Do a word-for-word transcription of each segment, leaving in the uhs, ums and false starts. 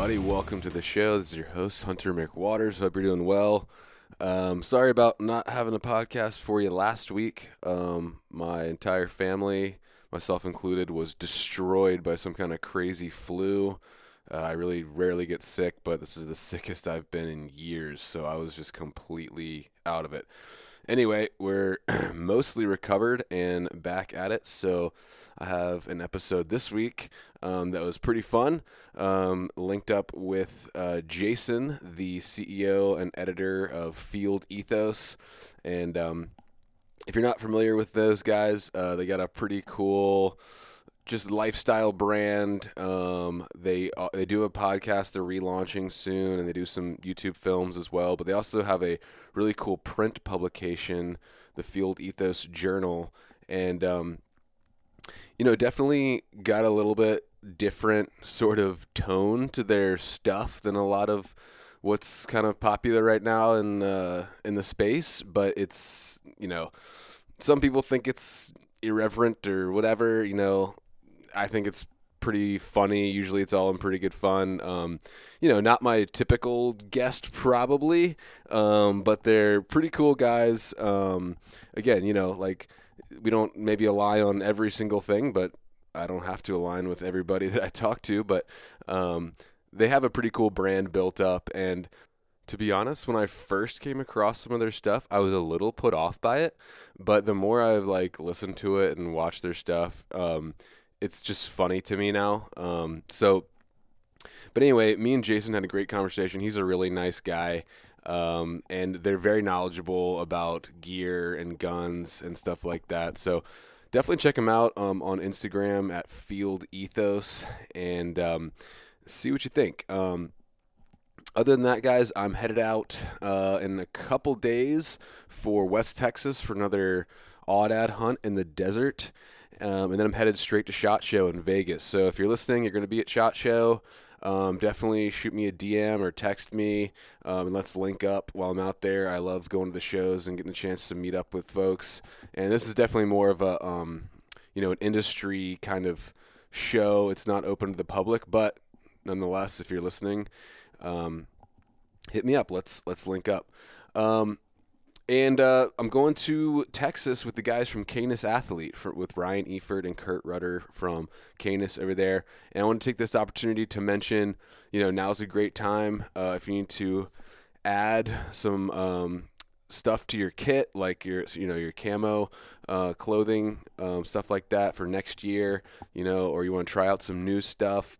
everybody. Welcome to the show. This is your host, Hunter McWaters. Hope you're doing well. Um, sorry about not having a podcast for you last week. Um, my entire family, myself included, was destroyed by some kind of crazy flu. Uh, I really rarely get sick, but this is the sickest I've been in years, so I was just completely out of it. Anyway, we're mostly recovered and back at it, so I have an episode this week um, that was pretty fun, um, linked up with uh, Jason, the C E O and editor of Field Ethos, and um, if you're not familiar with those guys, uh, they got a pretty cool just lifestyle brand. Um, they uh, they do a podcast they're relaunching soon, and they do some YouTube films as well. But they also have a really cool print publication, the Field Ethos Journal, and um, you know, definitely got a little bit different sort of tone to their stuff than a lot of what's kind of popular right now in uh, in the space. But it's, you know, some people think it's irreverent or whatever, you know. I think it's pretty funny. Usually it's all in pretty good fun. Um, you know, not my typical guest probably, um, but they're pretty cool guys. Um, again, you know, like we don't maybe align on every single thing, but I don't have to align with everybody that I talk to. But um, they have a pretty cool brand built up. And to be honest, when I first came across some of their stuff, I was a little put off by it. But the more I've like listened to it and watched their stuff, um, it's just funny to me now. Um, so, but anyway, me and Jason had a great conversation. He's a really nice guy. Um, and they're very knowledgeable about gear and guns and stuff like that. So definitely check them out, um, on Instagram at Field Ethos, and, um, see what you think. Um, Other than that, guys, I'm headed out, uh, in a couple days for West Texas for another aoudad hunt in the desert. Um, and then I'm headed straight to SHOT Show in Vegas. So if you're listening, you're going to be at SHOT Show. Um, definitely shoot me a D M or text me, um, and let's link up while I'm out there. I love going to the shows and getting a chance to meet up with folks. And this is definitely more of a, um, you know, an industry kind of show. It's not open to the public, but nonetheless, if you're listening, um, hit me up. Let's let's link up. Um, And uh, I'm going to Texas with the guys from Canis Athlete, for, with Ryan Eford and Kurt Rudder from Canis over there. And I want to take this opportunity to mention, you know, now's a great time uh, if you need to add some um, stuff to your kit, like your, you know, your camo uh, clothing, um, stuff like that for next year, you know, or you want to try out some new stuff.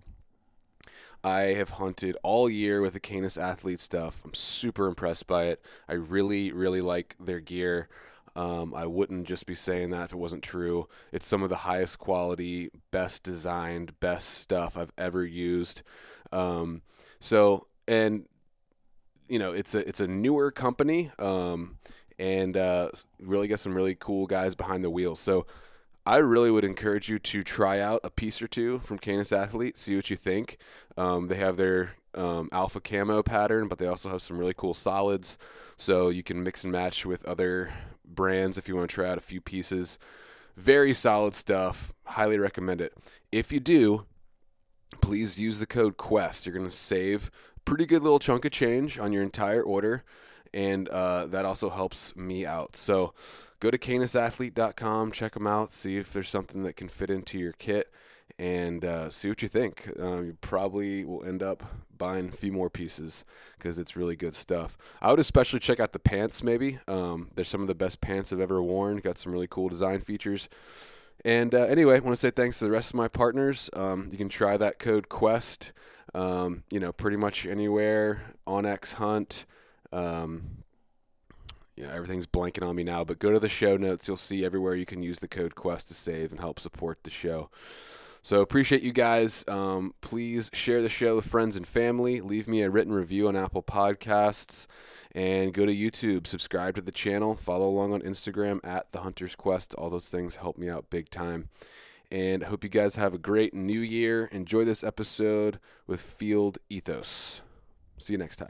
I have hunted all year with the Canis Athlete stuff. I'm super impressed by it. I really, really like their gear. Um, I wouldn't just be saying that if it wasn't true. It's some of the highest quality, best designed, best stuff I've ever used. Um, so, and you know, it's a it's a newer company, um, and uh, really got some really cool guys behind the wheel. So I really would encourage you to try out a piece or two from Canis Athlete, see what you think. Um, they have their um, alpha camo pattern, but they also have some really cool solids, so you can mix and match with other brands if you want to try out a few pieces. Very solid stuff. Highly recommend it. If you do, please use the code QUEST. You're going to save a pretty good little chunk of change on your entire order, and uh, that also helps me out. So go to canis athlete dot com, check them out, see if there's something that can fit into your kit, and uh, see what you think. Um, you probably will end up buying a few more pieces because it's really good stuff. I would especially check out the pants maybe. Um, they're some of the best pants I've ever worn. Got some really cool design features. And uh, anyway, I want to say thanks to the rest of my partners. Um, you can try that code QUEST, um, you know, pretty much anywhere, OnX Hunt. Um, Yeah, everything's blanking on me now, but go to the show notes. You'll see everywhere you can use the code QUEST to save and help support the show. So appreciate you guys. Um, please share the show with friends and family. Leave me a written review on Apple Podcasts, and go to YouTube. Subscribe to the channel. Follow along on Instagram at The Hunter's Quest. All those things help me out big time. And I hope you guys have a great new year. Enjoy this episode with Field Ethos. See you next time.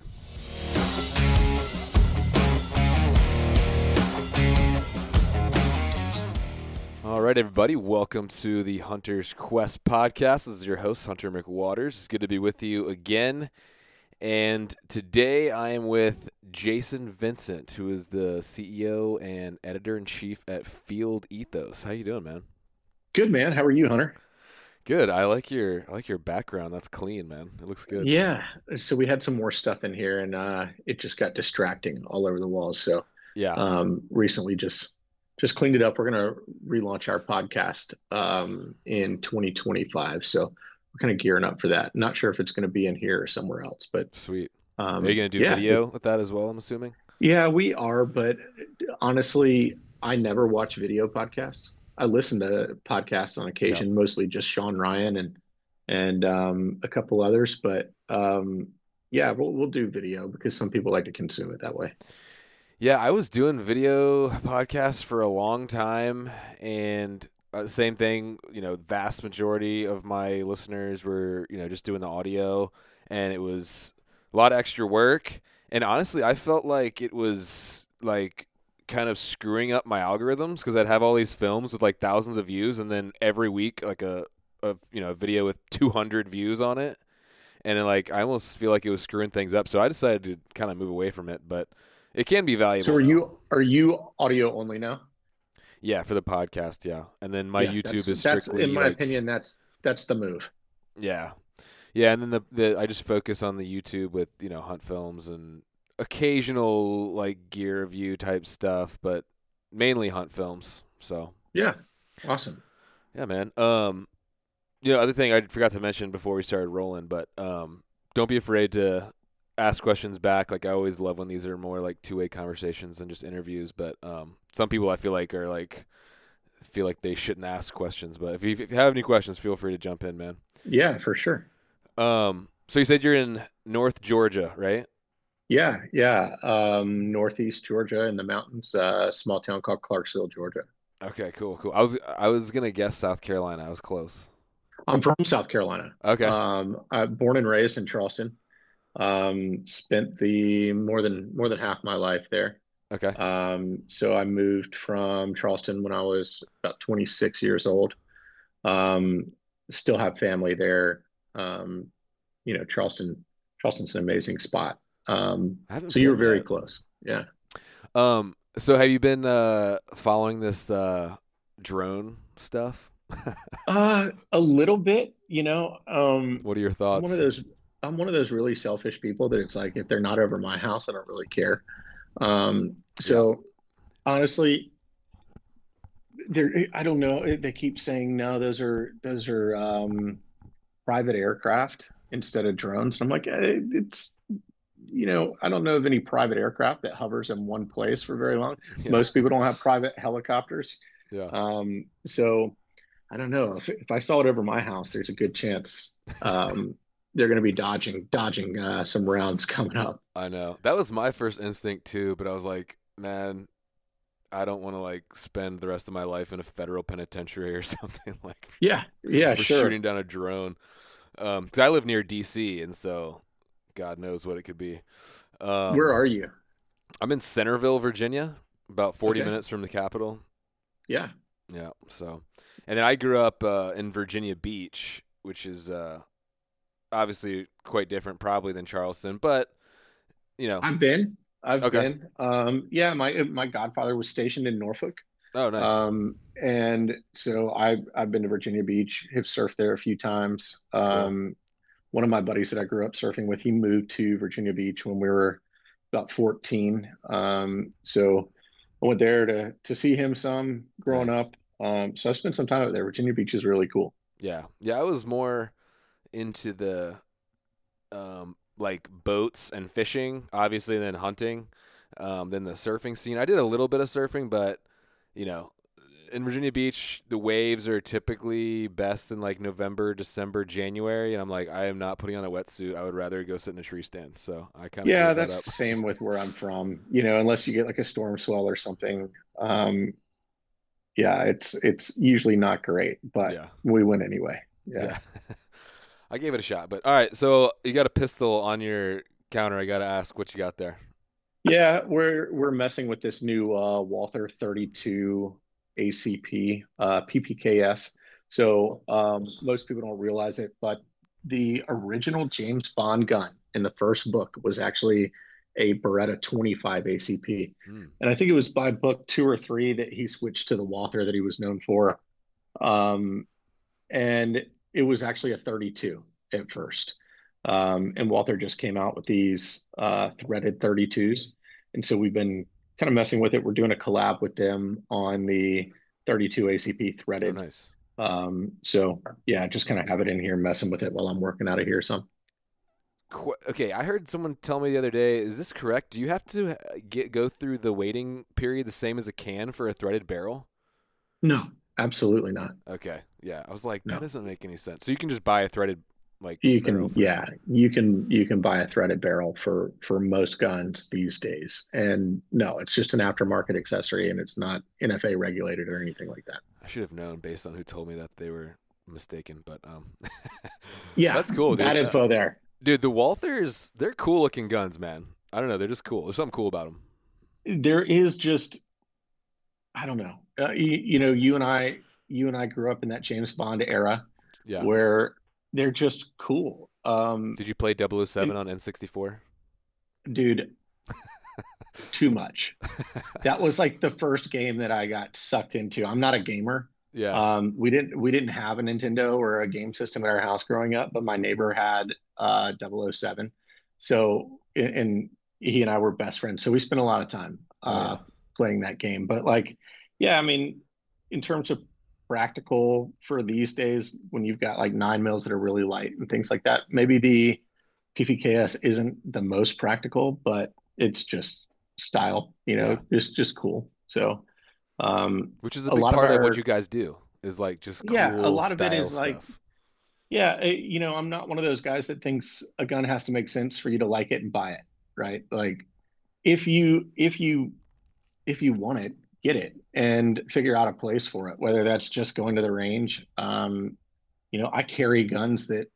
All right, everybody. Welcome to the Hunter's Quest podcast. This is your host, Hunter McWaters. It's good to be with you again. And today I am with Jason Vincent, who is the C E O and editor-in-chief at Field Ethos. How you doing, man? Good, man. How are you, Hunter? Good. I like your I like your background. That's clean, man. It looks good. Yeah. So we had some more stuff in here and uh it just got distracting all over the walls. So Yeah. um recently just just cleaned it up. We're gonna relaunch our podcast um in twenty twenty-five. So we're kind of gearing up for that. Not sure if it's gonna be in here or somewhere else, but Sweet. Are you um going to do yeah, video with that as well, I'm assuming? yeah, we are, but honestly, I never watch video podcasts. I listen to podcasts on Yeah. occasion, mostly just Sean Ryan and and um, a couple others. But um, yeah, we'll we'll do video because some people like to consume it that way. Yeah, I was doing video podcasts for a long time, and uh, same thing, you know, vast majority of my listeners were, you know, just doing the audio, and it was a lot of extra work. And honestly, I felt like it was like kind of screwing up my algorithms because I'd have all these films with like thousands of views, and then every week like a, a you know, a video with two hundred views on it, and then, like I almost feel like it was screwing things up. So I decided to kind of move away from it, but it can be So valuable are though. you are you audio only now? Yeah, for the podcast, yeah. And then my Yeah, YouTube that's is that's in strictly my like opinion, that's that's the move. yeah. Yeah, and then the, the I just focus on the YouTube with, you know, hunt films and occasional like gear review type stuff, but mainly hunt films. So, Yeah, awesome. yeah, man. Um you know, other thing I forgot to mention before we started rolling, but um don't be afraid to ask questions back. Like I always love when these are more like two-way conversations than just interviews, but um some people I feel like are like feel like they shouldn't ask questions. But if you, if you have any questions, feel free to jump in, man. Yeah, for sure. Um, so you said you're in North Georgia, right? Yeah, yeah. Um, Northeast Georgia in the mountains, uh, small town called Clarksville, Georgia. Okay, cool, cool. I was I was gonna guess South Carolina. I was close. I'm from South Carolina. Okay, Um, I'm born and raised in Charleston. Um, spent the more than more than half my life there. okay, Um, so I moved from Charleston when I was about twenty-six years old. Um, Still have family there. Um, you know, Charleston, Charleston's an amazing spot. Um, I haven't so you were been very yet. close. Yeah. Um, so have you been uh following this uh drone stuff? Uh, a little bit, you know. Um, What are your I'm one of thoughts? those I'm one of those really selfish people that it's like if they're not over my house, I don't really care. Um, Yeah, so honestly, there I don't know. They keep saying no, those are those are um private aircraft instead of drones. And I'm like, eh, it's you know, I don't know of any private aircraft that hovers in one place for very long. yeah, Most people don't have private helicopters. yeah. Um, so I don't know if if I saw it over my house, there's a good chance um, they're going to be dodging dodging uh, some rounds coming up. I know. That was my first instinct too, but I was like, man, I don't want to like spend the rest of my life in a federal penitentiary or something like Yeah, yeah, for sure. shooting down a drone. Um, 'cause I live near D C, and so God knows what it could be. Where Um, are you? I'm in Centerville, Virginia, about forty Okay, minutes from the capital. yeah, Yeah, so, and then I grew up uh, in Virginia Beach, which is uh, obviously quite different, probably than Charleston, but you know, I've been, I've okay. been. Um, yeah, my my godfather was stationed in Norfolk, Oh, nice. um, and so I've I've been to Virginia Beach, have surfed there a few times. Cool. Um, one of my buddies that I grew up surfing with, he moved to Virginia Beach when we were about fourteen. Um, so I went there to to see him some growing Nice. up. Um, so I spent some time out there. Virginia Beach is really cool. Yeah, yeah. I was more into the um, like boats and fishing, obviously, than hunting, um, than the surfing scene. I did a little bit of surfing, but you know, in Virginia Beach, the waves are typically best in like November, December, January, and I'm like, I am not putting on a wetsuit. I would rather go sit in a tree stand. So I kind of Yeah, gave that that's up. the same with where I'm from. You know, unless you get like a storm swell or something. Um, yeah, it's it's usually not great, but Yeah, we win anyway. Yeah. yeah. I gave it a shot, but all right. So you got a pistol on your counter. I got to ask what you got there. Yeah, we're we're messing with this new uh Walther thirty-two A C P, uh, P P K S. So um, most people don't realize it, but the original James Bond gun in the first book was actually a Beretta twenty-five A C P. Hmm. And I think it was by book two or three that he switched to the Walther that he was known for. Um, and it was actually a thirty-two at first. Um, and Walther just came out with these uh, threaded thirty-twos. And so we've been kind of messing with it. We're doing a collab with them on the thirty-two A C P Oh, threaded. nice. Um, so yeah, just kind of have it in here, messing with it while I'm working out of here some. Qu- Okay, I heard someone tell me the other day. Is this correct? Do you have to uh, get go through the waiting period the same as a can for a threaded barrel? No, absolutely not. Okay, yeah. I was like, that No. doesn't make any sense. So you can just buy a threaded like You barrel can, for. yeah, you can you can buy a threaded barrel for for most guns these days. And no, it's just an aftermarket accessory and it's not N F A regulated or anything like that. I should have known based on who told me that they were mistaken, but um, Yeah, that's cool, bad dude. Uh, info there. dude, the Walthers, they're cool looking guns, man. I don't know, they're just cool. There's something cool about them. There is just, I don't know. Uh, you, you know, you and I, you and I grew up in that James Bond era Yeah. where they're just cool. Um, Did you play double oh seven and on N sixty-four? dude, too much. That was like the first game that I got sucked into. I'm not a gamer. Yeah. Um, we didn't we didn't have a Nintendo or a game system at our house growing up, but my neighbor had uh double oh seven. So and he and I were best friends. So we spent a lot of time Oh uh yeah. playing that game. But like, yeah, I mean, in terms of practical for these days, when you've got like nine mils that are really light and things like that, maybe the P P K S isn't the most practical, but it's just style, you know, Yeah. just just cool. So um Which is a a big lot of part of what our you guys do is like just yeah, a cool lot of it style is like stuff. yeah, eh, you know, I'm not one of those guys that thinks a gun has to make sense for you to like it and buy it, right? Like if you if you if you want it, get it and figure out a place for it, whether that's just going to the range. Um, you know, I carry guns that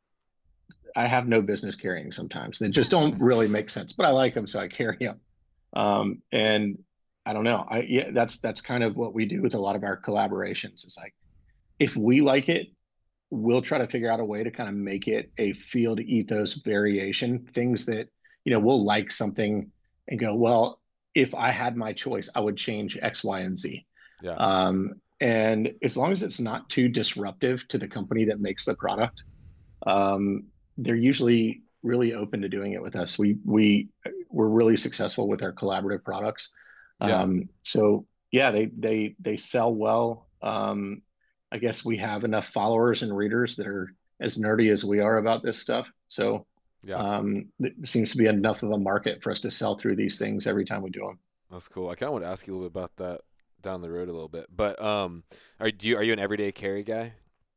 I have no business carrying sometimes that just don't really make sense, but I like them, so I carry them. Um, and I don't know. I yeah, that's that's kind of what we do with a lot of our collaborations. It's like if we like it, we'll try to figure out a way to kind of make it a field ethos variation, things that, you know, we'll like something and go, well, if I had my choice, I would change X, Y, and Z. Yeah. Um, and as long as it's not too disruptive to the company that makes the product, um, they're usually really open to doing it with us. We we we're really successful with our collaborative products. Yeah. Um, so yeah, they they they sell well. Um, I guess we have enough followers and readers that are as nerdy as we are about this stuff. So Yeah. um, there seems to be enough of a market for us to sell through these things every time we do them. That's cool. I kind of want to ask you a little bit about that down the road a little bit. But um are do you are you an everyday carry guy?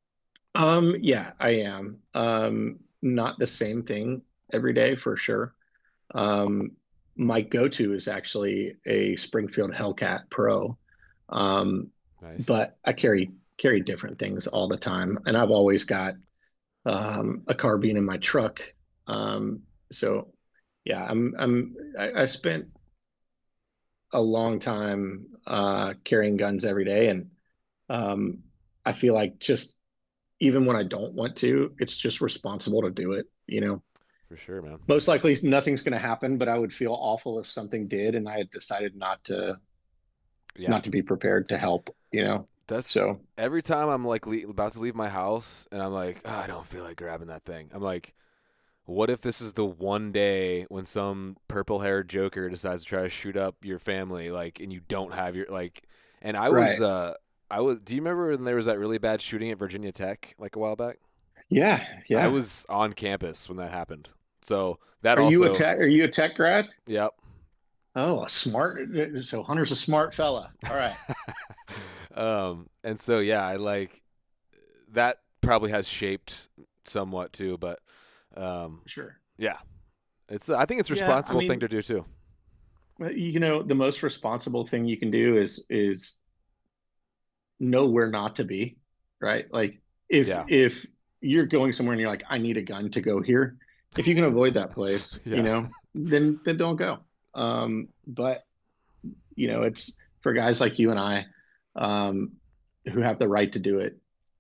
Um, yeah, I am. Um, not the same thing every day for sure. Um, my go-to is actually a Springfield Hellcat Pro. Um, Nice. but I carry carry different things all the time, and I've always got um, a carbine in my truck. Um, so yeah, I'm I'm I, I spent a long time uh, carrying guns every day, and um, I feel like just even when I don't want to, it's just responsible to do it. You know, For sure, man. most likely nothing's going to happen, but I would feel awful if something did, and I had decided not to Yeah. not to be prepared to help. You know, That's so every time I'm like le- about to leave my house and I'm like, oh, I don't feel like grabbing that thing. I'm like, what if this is the one day when some purple-haired joker decides to try to shoot up your family, like, and you don't have your like? And I was, right, uh, I was. Do you remember when there was that really bad shooting at Virginia Tech like a while back? yeah, I yeah. was on campus when that happened, so that Are you a also, tech? Are you a tech grad? yep. Oh, a smart. So Hunter's a smart fella. All right. um, and so yeah, I like that probably has shaped somewhat too, but um, Sure. yeah, it's I think it's a Yeah, I responsible thing mean, to do too. you know, the most responsible thing you can do is is know where not to be, right? Like if Yeah, if you're going somewhere and you're like, I need a gun to go here, if you can avoid that place, you yeah, know, then then don't go. Um, but you know, it's for guys like you and I. um, who have the right to do it,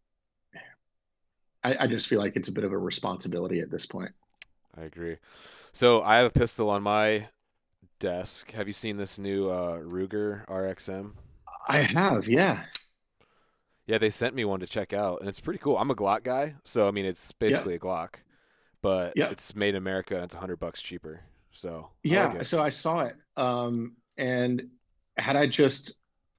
I, I just feel like it's a bit of a responsibility at this point. I agree. So I have a pistol on my desk. Have you seen this new uh, Ruger R X M? I have, yeah. Yeah, they sent me one to check out, and it's pretty cool. I'm a Glock guy, so I mean, it's Yeah. basically a Glock, but Yeah. it's made in America and it's a hundred bucks cheaper. So I like Yeah. it. So I saw it. Um, and had I just,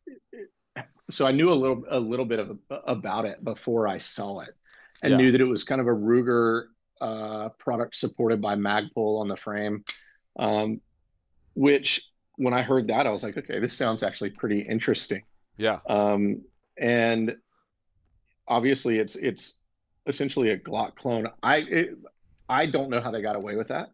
so I knew a little, a little bit of about it before I saw it and Yeah, knew that it was kind of a Ruger uh, product supported by Magpul on the frame. Um, which when I heard that, I was like, okay, this sounds actually pretty interesting. yeah, Um, and obviously it's, it's essentially a Glock clone. I, it, I don't know how they got away with that.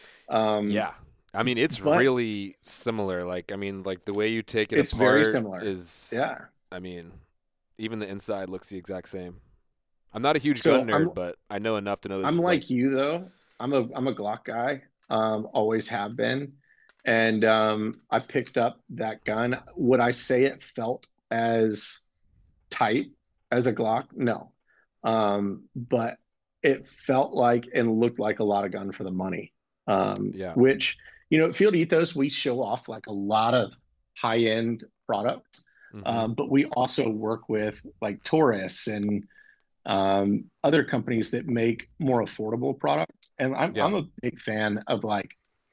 Um, yeah. I mean, it's but really similar. Like, I mean, like the way you take it it's very apart similar. is, Yeah. I mean, even the inside looks the exact same. I'm not a huge gun So I'm nerd, but I know enough to know this I'm is like, like you though. I'm a I'm a Glock guy. Um, always have been. And um, I picked up that gun. Would I say it felt as tight as a Glock? No. Um, but it felt like and looked like a lot of gun for the money. Um, yeah, which, you know, at Field Ethos, we show off like a lot of high-end products. hmm, Um, but we also work with like Taurus and um, other companies that make more affordable products. And I'm yeah, I'm a big fan of like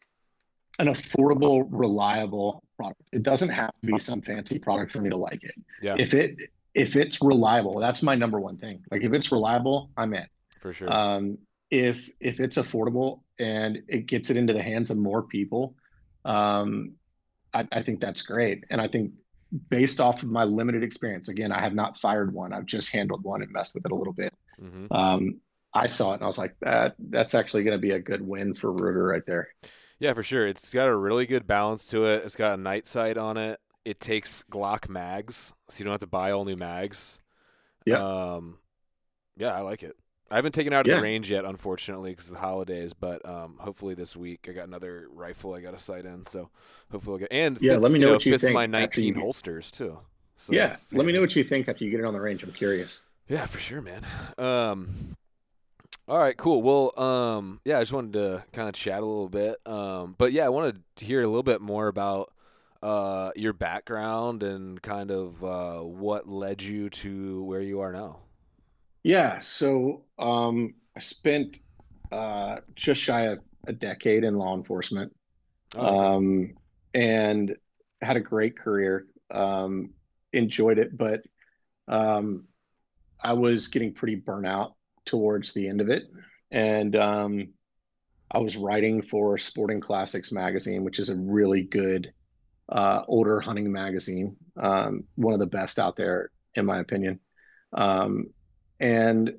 an affordable, reliable product. It doesn't have to be some fancy product for me to like it. yeah, If it if it's reliable, that's my number one thing. Like if it's reliable, I'm in. for sure. Um, if if it's affordable and it gets it into the hands of more people, um, I, I think that's great. And I think based off of my limited experience, again, I have not fired one. I've just handled one and messed with it a little bit. Hmm. Um, I saw it and I was like, that that's actually going to be a good win for Ruger right there. Yeah, for sure. It's got a really good balance to it. It's got a night sight on it. It takes Glock mags, so you don't have to buy all new mags. Yeah, Um, yeah, I like it. I haven't taken it out of the yeah, range yet, unfortunately, because of the holidays. But um, hopefully this week I got another rifle I got to sight in. So hopefully I'll get and yeah. Let fits me you know know what you fits my think after nineteen you. holsters too. So Yeah, that's let me know handy. what you think after you get it on the range. I'm curious. Yeah, for sure, man. Um, all right, cool. Well, um, yeah, I just wanted to kind of chat a little bit. Um, but yeah, I wanted to hear a little bit more about uh, your background and kind of uh, what led you to where you are now. Yeah, so um, I spent uh, just shy of a decade in law enforcement, Oh, okay. um, and had a great career. Um, enjoyed it, but um, I was getting pretty burnt out towards the end of it. And um, I was writing for Sporting Classics magazine, which is a really good uh, older hunting magazine, um, one of the best out there, in my opinion. Um, and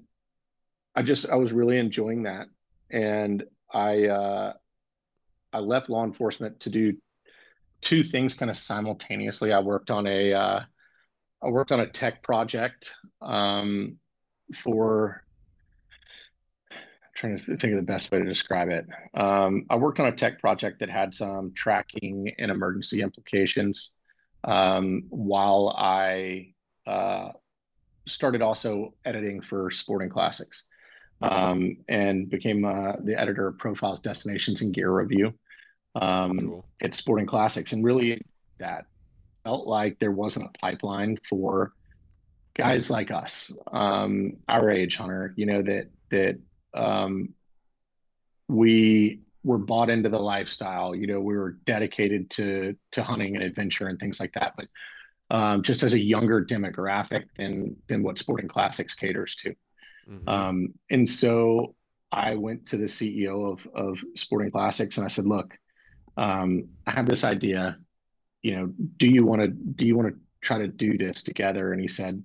I just, I was really enjoying that. And I, uh, I left law enforcement to do two things kind of simultaneously. I worked on a, uh, I worked on a tech project um, for trying to think of the best way to describe it. Um, I worked on a tech project that had some tracking and emergency implications um, while I uh, started also editing for Sporting Classics Hmm. um, and became uh, the editor of Profiles, Destinations, and Gear Review um, Cool. at Sporting Classics. And really, that felt like there wasn't a pipeline for guys like us, um, our age, Hunter. You know that that um, we were bought into the lifestyle. You know, we were dedicated to to hunting and adventure and things like that. But um, just as a younger demographic than than what Sporting Classics caters to. Hmm. Um, and so I went to the C E O of of Sporting Classics and I said, "Look, um, I have this idea. You know, do you want to do you want to try to do this together?" And he said,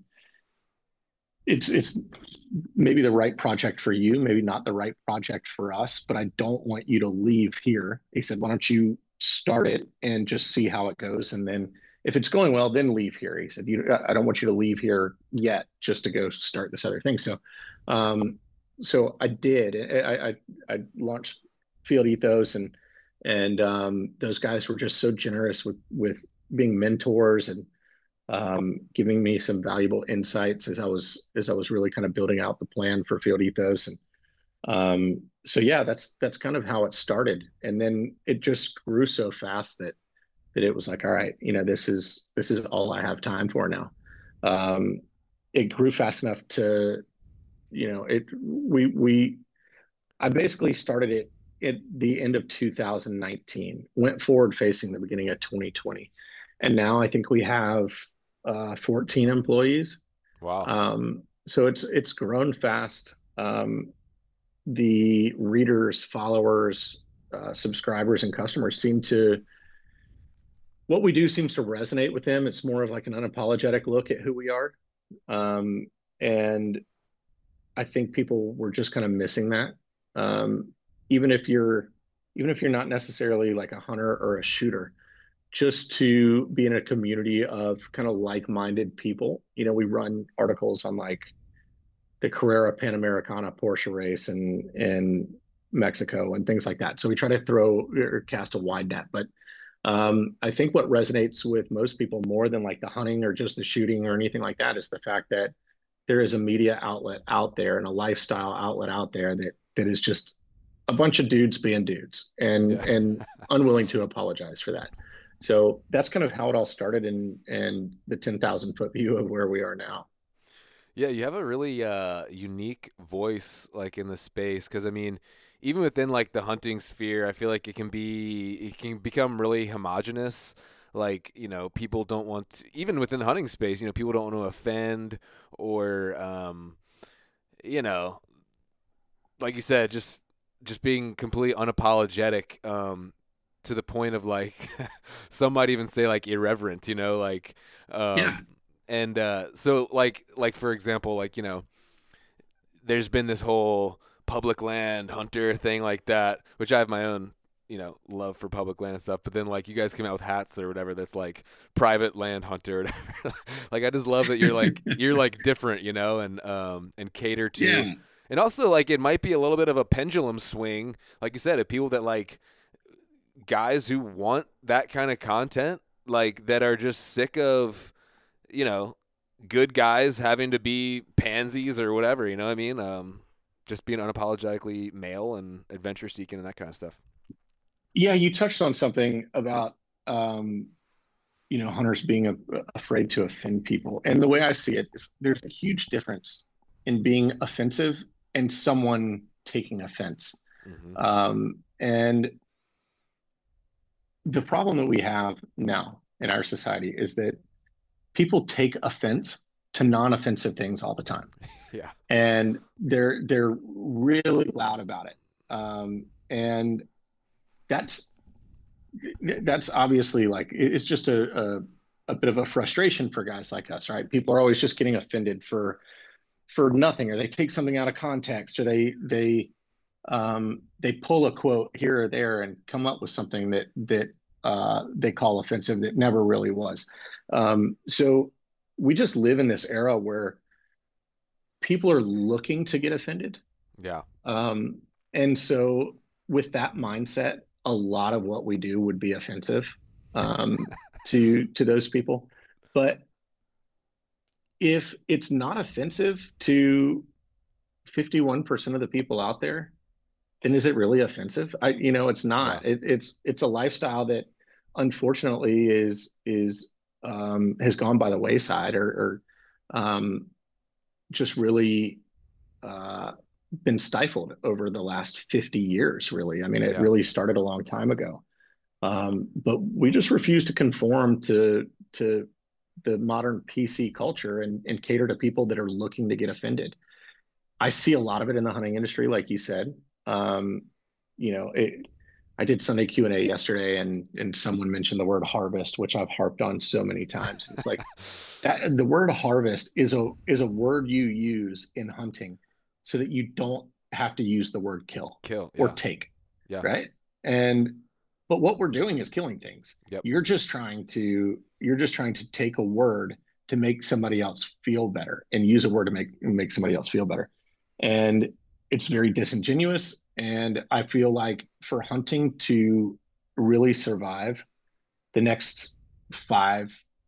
it's it's maybe the right project for you, maybe not the right project for us, but I don't want you to leave here. He said, why don't you start it and just see how it goes, and then if it's going well, then leave here. He said, you, I don't want you to leave here yet just to go start this other thing. So, um, so I did. I I, I launched Field Ethos, and and um, those guys were just so generous with with being mentors and um, giving me some valuable insights as I was as I was really kind of building out the plan for Field Ethos. And um, so yeah, that's that's kind of how it started. And then it just grew so fast that that it was like, all right, you know, this is this is all I have time for now. Um, it grew fast enough to, you know, it we we I basically started it at the end of two thousand nineteen, went forward facing the beginning of twenty twenty. And now I think we have uh, fourteen employees. Wow. Um, so it's it's grown fast. Um, the readers, followers, uh, subscribers, and customers seem to what we do seems to resonate with them. It's more of like an unapologetic look at who we are. Um, and I think people were just kind of missing that. Um, even if you're even if you're not necessarily like a hunter or a shooter, just to be in a community of kind of like-minded people. You know, we run articles on like the Carrera Panamericana Porsche race and in Mexico and things like that. So we try to throw or cast a wide net. But um, I think what resonates with most people more than like the hunting or just the shooting or anything like that is the fact that there is a media outlet out there and a lifestyle outlet out there that that is just a bunch of dudes being dudes and Yeah. and unwilling to apologize for that. So that's kind of how it all started in and the ten thousand foot view of where we are now. Yeah, you have a really uh, unique voice, like in the space, because I mean, even within like the hunting sphere, I feel like it can be it can become really homogenous. Like you know, people don't want to, even within the hunting space, you know, people don't want to offend or um, you know, like you said, just just being completely unapologetic um, to the point of like some might even say like irreverent, you know, like Yeah. um, and uh, so like like for example, like you know, there's been this whole public land hunter thing like that, which I have my own you know love for public land and stuff. But then like you guys came out with hats or whatever that's like private land hunter. Or whatever. Like I just love that you're like you're like different, you know, and um and cater to. Yeah. And also, like, it might be a little bit of a pendulum swing, like you said, of people that like guys who want that kind of content, like that are just sick of, you know, good guys having to be pansies or whatever. You know what I mean? Um, just being unapologetically male and adventure seeking and that kind of stuff. Yeah, you touched on something about um, you know, hunters being a, afraid to offend people. And the way I see it is there's a huge difference in being offensive and someone taking offense. Mm-hmm. Um, and the problem that we have now in our society is that people take offense to non-offensive things all the time, Yeah. and they're they're really loud about it. Um, and that's that's obviously like it's just a, a a bit of a frustration for guys like us, right? People are always just getting offended for for nothing, or they take something out of context, or they they um, they pull a quote here or there and come up with something that that uh, they call offensive that never really was. Um, so we just live in this era where people are looking to get offended, Yeah. um, and so with that mindset, a lot of what we do would be offensive um, to to those people. But if it's not offensive to fifty-one percent of the people out there, then is it really offensive? I, you know, it's Yeah. not. It, it's it's a lifestyle that unfortunately is is um, has gone by the wayside, or, or um, just really uh, been stifled over the last fifty years. Really, I mean, it Yeah. really started a long time ago. Um, but we just refuse to conform to to the modern P C culture and, and cater to people that are looking to get offended. I see a lot of it in the hunting industry, like you said. Um, you know, it, I did Sunday Q and A yesterday, and and someone mentioned the word harvest, which I've harped on so many times. It's like that the word harvest is a is a word you use in hunting so that you don't have to use the word kill Kill. or Yeah. take, Yeah. right? And but what we're doing is killing things. Yep. You're just trying to you're just trying to take a word to make somebody else feel better and use a word to make make somebody else feel better. And it's very disingenuous. And I feel like for hunting to really survive the next five,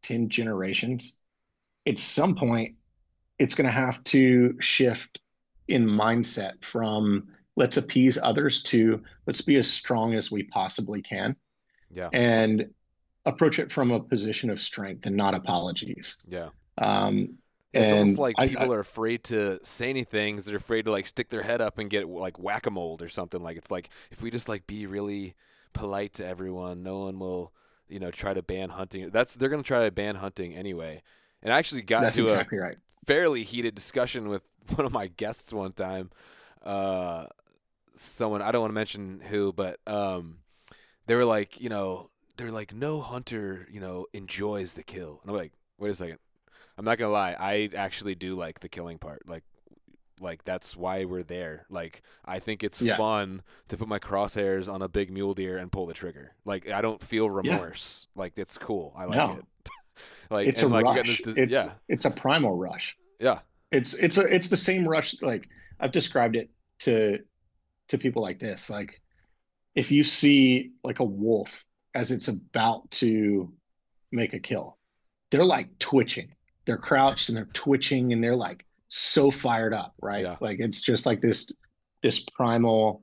ten generations, at some point, it's going to have to shift in mindset from let's appease others to let's be as strong as we possibly can Yeah. and approach it from a position of strength and not apologies. Yeah. Um, Yeah, it's almost and like I, I people are afraid to say anything 'cause they're afraid to like stick their head up and get like whack-a-mole or something. Like it's like if we just like be really polite to everyone, no one will, you know, try to ban hunting. That's they're gonna try to ban hunting anyway. And I actually got that's into a exactly right. fairly heated discussion with one of my guests one time. Uh, someone I don't want to mention who, but um, they were like, you know, they're like, no hunter, you know, enjoys the kill. And I'm like, wait a second. I'm not gonna lie. I actually do like the killing part. Like, like that's why we're there. Like, I think it's Yeah. fun to put my crosshairs on a big mule deer and pull the trigger. Like, I don't feel Yeah. remorse. Like, it's cool. I like it. No, Like, it's a and like we're getting rush. this. this It's yeah, it's a primal rush. yeah, It's it's a it's the same rush. Like I've described it to to people like this. Like if you see like a wolf as it's about to make a kill, they're like twitching. They're crouched and they're twitching and they're like so fired up, right? yeah, Like it's just like this this primal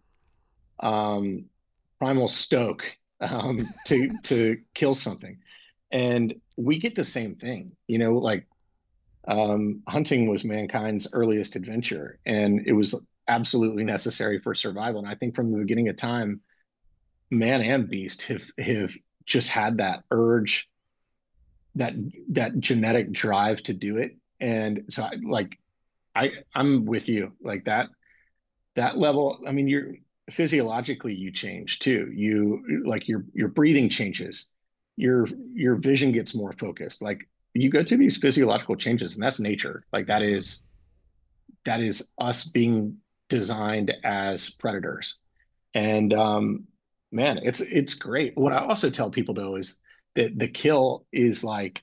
um primal stoke um to to kill something. And we get the same thing, you know, like um hunting was mankind's earliest adventure and it was absolutely necessary for survival. And I think from the beginning of time, man and beast have have just had that urge, that that genetic drive to do it. And so I, like I I'm with you. Like that that level, I mean, you're physiologically you change too. You like your your breathing changes. Your your vision gets more focused. Like you go through these physiological changes and that's nature. Like that hmm is that is us being designed as predators. And um man, it's it's great. What I also tell people though is that the kill is like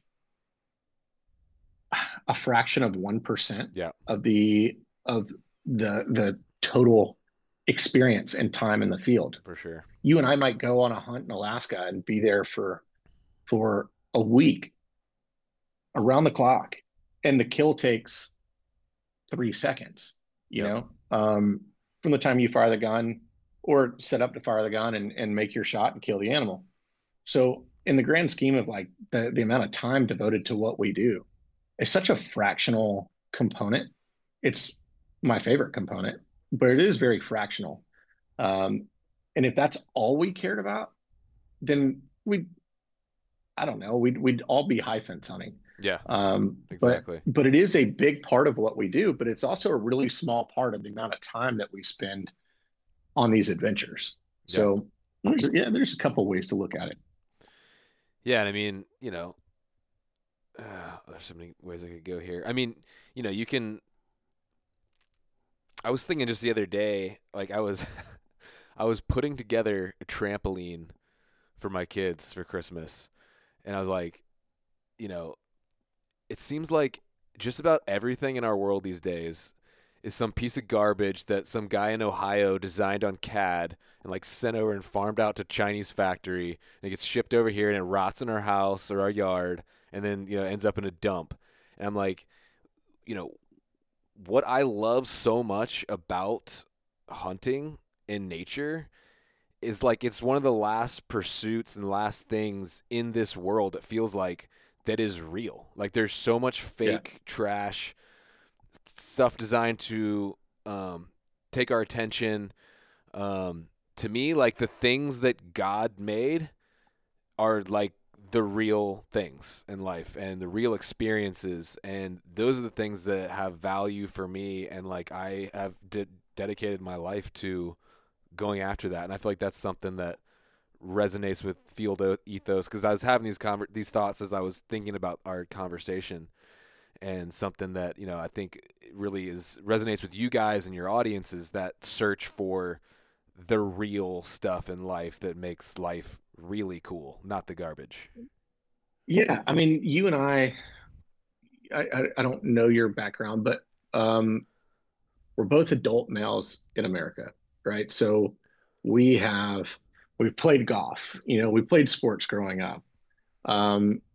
a fraction of one percent yeah, of the of the the total experience and time in the field. for sure. You and I might go on a hunt in Alaska and be there for for a week around the clock, and the kill takes three seconds. You Yep. know, um, from the time you fire the gun or set up to fire the gun and and make your shot and kill the animal. So in the grand scheme of like the the amount of time devoted to what we do, it's such a fractional component. It's my favorite component, but it is very fractional. Um, and if that's all we cared about, then we, I don't know, we'd we'd all be high fence hunting. Yeah, Um, but exactly. but it is a big part of what we do, but it's also a really small part of the amount of time that we spend on these adventures. Yeah, So there's, yeah, there's a couple ways to look at it. yeah. And I mean, you know, uh, there's so many ways I could go here. I mean, you know, you can. I was thinking just the other day, like I was, I was putting together a trampoline for my kids for Christmas, and I was like, you know, it seems like just about everything in our world these days is some piece of garbage that some guy in Ohio designed on C A D and like sent over and farmed out to Chinese factory, and it gets shipped over here and it rots in our house or our yard, and then you know ends up in a dump. And I'm like, you know, what I love so much about hunting in nature is like it's one of the last pursuits and last things in this world it feels like that is real. Like there's so much Yeah. fake trash stuff designed to um, take our attention. Um, to me, like the things that God made are like the real things in life and the real experiences, and those are the things that have value for me. And like I have de- dedicated my life to going after that, and I feel like that's something that resonates with field ethos because I was having these conver- these thoughts as I was thinking about our conversation, and something that you know I think really is resonates with you guys and your audience is that search for the real stuff in life that makes life really cool, not the garbage. Yeah. I mean, you and I, I, I I don't know your background, but um, we're both adult males in America, right? So we have we've played golf, you know, we played sports growing up. Um,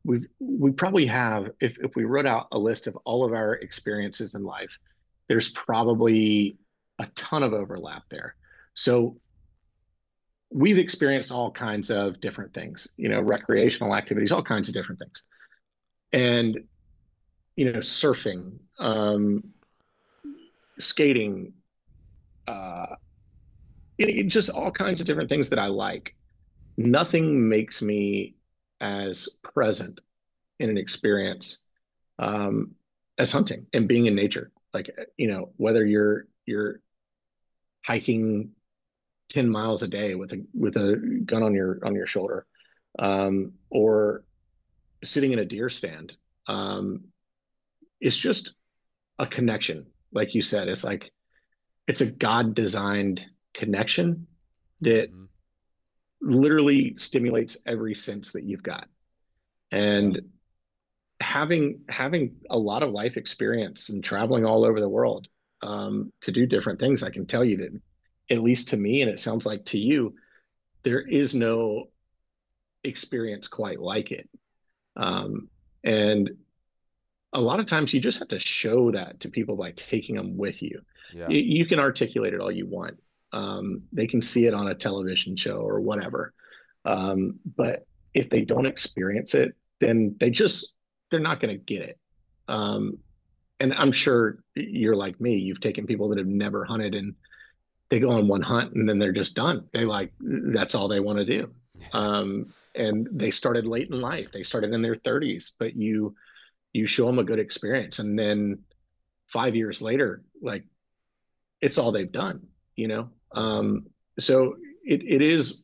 we we probably have, if if we wrote out a list of all of our experiences in life, there's probably a ton of overlap there. So we've experienced all kinds of different things, you know, recreational activities, all kinds of different things. And, you know, surfing, um, skating, uh, it, it just all kinds of different things that I like. Nothing makes me as present in an experience um, as hunting and being in nature. Like, you know, whether you're you're hiking ten miles a day with a with a gun on your on your shoulder, um, or sitting in a deer stand, um, it's just a connection. Like you said, it's like it's a God designed connection that Hmm. literally stimulates every sense that you've got. Yeah. And having having a lot of life experience and traveling all over the world um, to do different things, I can tell you that, at least to me, and it sounds like to you, there is no experience quite like it. Um, and a lot of times you just have to show that to people by taking them with you. Yeah. You, you can articulate it all you want. Um, they can see it on a television show or whatever. Um, but if they don't experience it, then they just they're not going to get it. Um, and I'm sure you're like me. You've taken people that have never hunted and they go on one hunt and then they're just done. They like that's all they want to do. Yeah. Um, and they started late in life. They started in their thirties, but you you show them a good experience, and then five years later, like it's all they've done. You know. Hmm. Um, so it it is.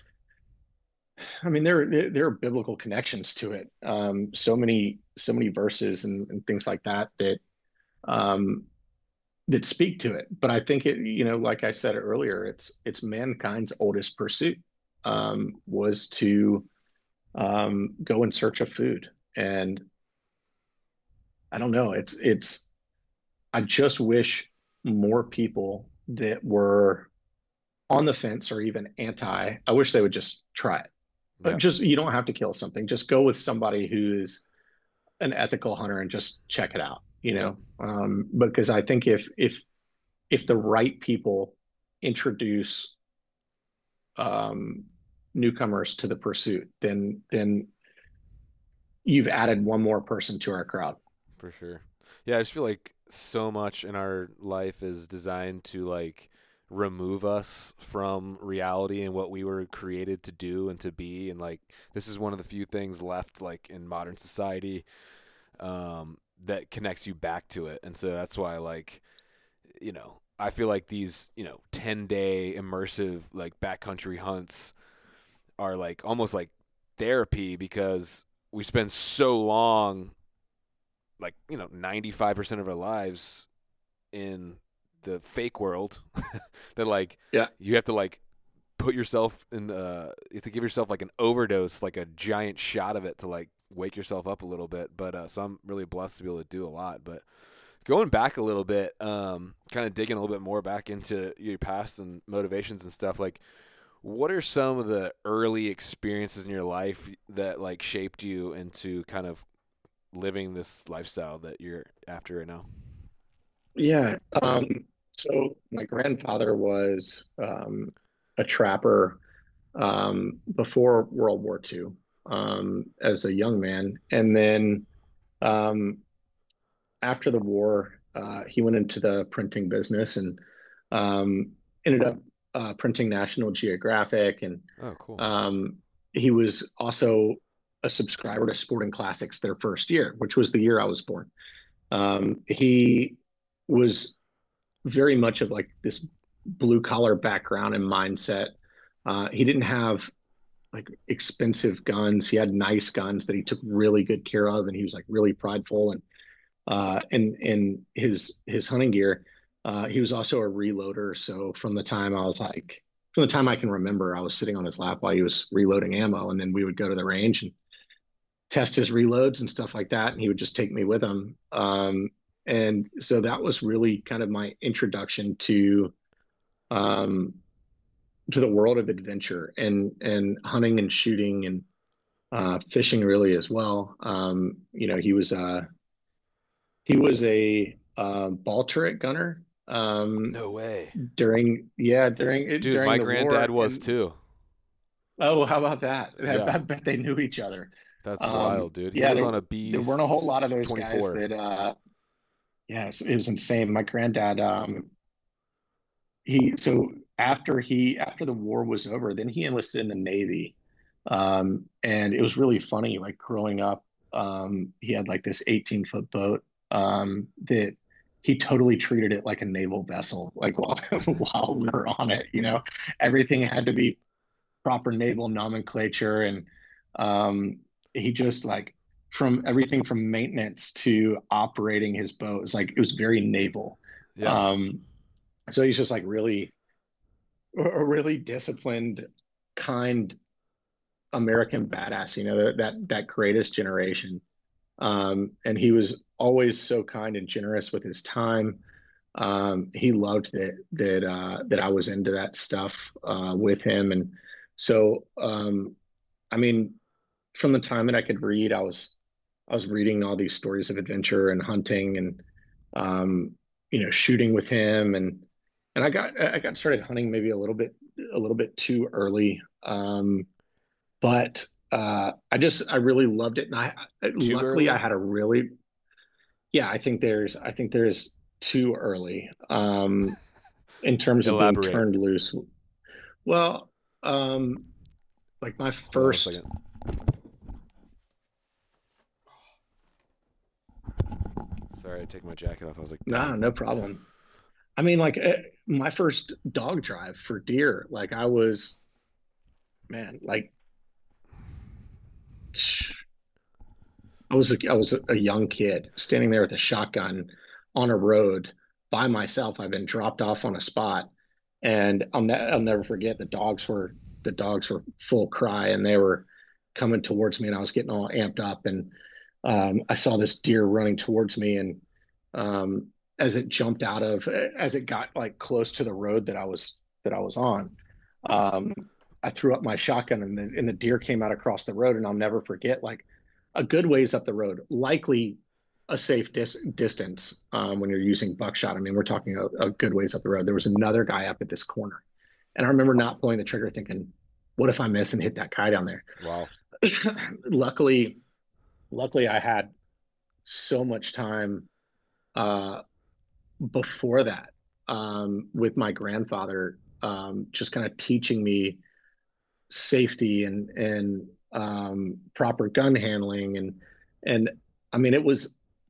I mean, there there there are biblical connections to it. Um, so many so many verses and, and things like that that um, that speak to it. But I think it, you know, like I said earlier, it's it's mankind's oldest pursuit Yeah. um, was to um, go in search of food. And I don't know, it's it's I just wish more people that were on the fence or even anti, I wish they would just try it. But Yeah. just you don't have to kill something. Just go with somebody who's an ethical hunter and just check it out, you Yep. know. Um, because I think if if if the right people introduce um, newcomers to the pursuit, then then you've added one more person to our crowd. For sure. Yeah, I just feel like so much in our life is designed to like remove us from reality and what we were created to do and to be, and like this is one of the few things left like in modern society um that connects you back to it. And so that's why like, you know, I feel like these, you know, ten day immersive like backcountry hunts are like almost like therapy because we spend so long, like, you know, ninety-five percent of our lives in the fake world that like Yeah. you have to like put yourself in uh you have to give yourself like an overdose, like a giant shot of it to like wake yourself up a little bit. But uh so I'm really blessed to be able to do a lot. But going back a little bit, um kind of digging a little bit more back into your past and motivations and stuff, like what are some of the early experiences in your life that like shaped you into kind of living this lifestyle that you're after right now? Yeah. Um, so my grandfather was um, a trapper um, before World War Two um, as a young man. And then um, after the war, uh, he went into the printing business and um, ended up uh, printing National Geographic. And Oh, cool. um, he was also a subscriber to Sporting Classics their first year, which was the year I was born. Um, he was very much of like this blue collar background and mindset. Uh, he didn't have like expensive guns. He had nice guns that he took really good care of, and he was like really prideful. And uh, and in his his hunting gear, uh, he was also a reloader. So from the time I was like, from the time I can remember, I was sitting on his lap while he was reloading ammo, and then we would go to the range and test his reloads and stuff like that. And he would just take me with him. Um, and so that was really kind of my introduction to um, to the world of adventure and and hunting and shooting and uh, fishing really as well. Um, you know, he was uh he was a uh, ball turret gunner um, No way. during yeah during Dude, during my the granddad war. was And too. oh, how about that? I, Yeah, I bet they knew each other. that's Um, wild, dude. He yeah, was there on a there B weren't a whole lot of those guys twenty-four. that uh, yeah, it was insane. My granddad um, he so after he after the war was over, then he enlisted in the Navy. Um, and it was really funny, like growing up, um, he had like this eighteen foot boat um, that he totally treated it like a naval vessel, like while while we were on it, you know, everything had to be proper naval nomenclature. And um, he just like from everything from maintenance to operating his boat, it's like it was very naval. Yeah. Um, so he's just like really a really disciplined, kind American badass, you know, that that, that greatest generation. Um, and he was always so kind and generous with his time. Um, he loved that that uh, that I was into that stuff uh, with him. And so um, I mean, from the time that I could read, I was I was reading all these stories of adventure and hunting and um, you know, shooting with him. and and I got I got started hunting maybe a little bit a little bit too early. Um, but uh, I just I really loved it. And I Too luckily I early? had a really yeah, I think there's I think there's too early um, in terms of being Elaborate. turned loose. Well, um, like my Hold on a first second. Sorry, I take my jacket off. I was like, no, dang. no problem. I mean, like uh, my first dog drive for deer, like I was, man, like I was a, I was a young kid standing there with a shotgun on a road by myself. I've been dropped off on a spot, and I'll, ne I'll never forget the dogs were the dogs were full cry, and they were coming towards me, and I was getting all amped up. And um, I saw this deer running towards me, and um, as it jumped out of as it got like close to the road that I was that I was on, um, I threw up my shotgun, and the, and the deer came out across the road. And I'll never forget, like a good ways up the road, likely a safe dis- distance um, when you're using buckshot. I mean, we're talking a, a good ways up the road. There was another guy up at this corner, and I remember not pulling the trigger, thinking, "What if I miss and hit that guy down there?" Wow. luckily, luckily, I had so much time uh, before that um, with my grandfather, um, just kind of teaching me safety and and um, proper gun handling. and and I mean, it was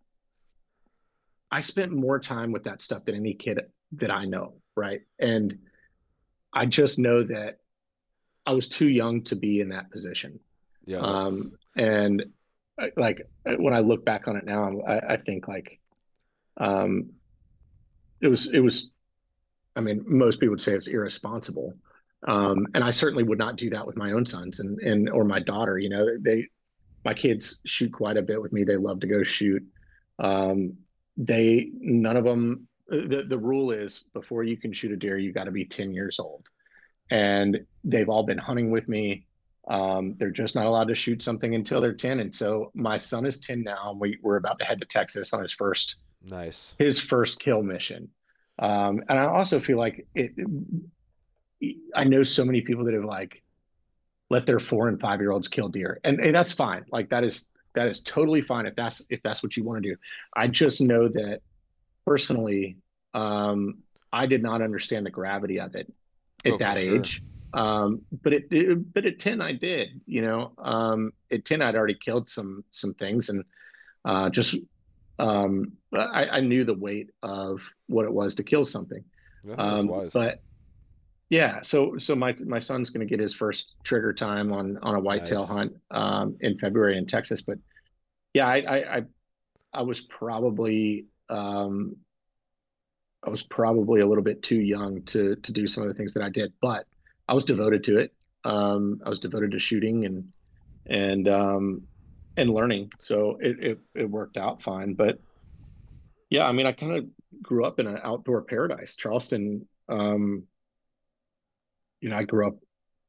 I spent more time with that stuff than any kid that I know, right? And I just know that I was too young to be in that position. Yeah, Um, that's and like when I look back on it now, I, I think like um, it was it was. I mean, most people would say it's irresponsible, um, and I certainly would not do that with my own sons and and or my daughter. You know, they my kids shoot quite a bit with me. They love to go shoot. Um, they none of them. The the rule is before you can shoot a deer, you got to be ten years old, and they've all been hunting with me. Um, they're just not allowed to shoot something until they're ten. And so my son is ten now, and we, we're about to head to Texas on his first nice. his first kill mission. Um, and I also feel like it, it I know so many people that have like let their four and five year olds kill deer, and, and that's fine. Like that is that is totally fine if that's if that's what you want to do. I just know that personally, um, I did not understand the gravity of it Oh, at for that sure. age. Um, but it, it but at ten I did, you know. Um, at ten I'd already killed some some things, and uh, just um, I, I knew the weight of what it was to kill something. I think that's Um, wise. but yeah, so so my my son's going to get his first trigger time on on a whitetail Nice. hunt um, in February in Texas. But yeah, I I I, I was probably um, I was probably a little bit too young to to do some of the things that I did, but I was devoted to it. Um, I was devoted to shooting and and um, and learning, so it, it it worked out fine. But yeah, I mean, I kind of grew up in an outdoor paradise, Charleston. Um, you know, I grew up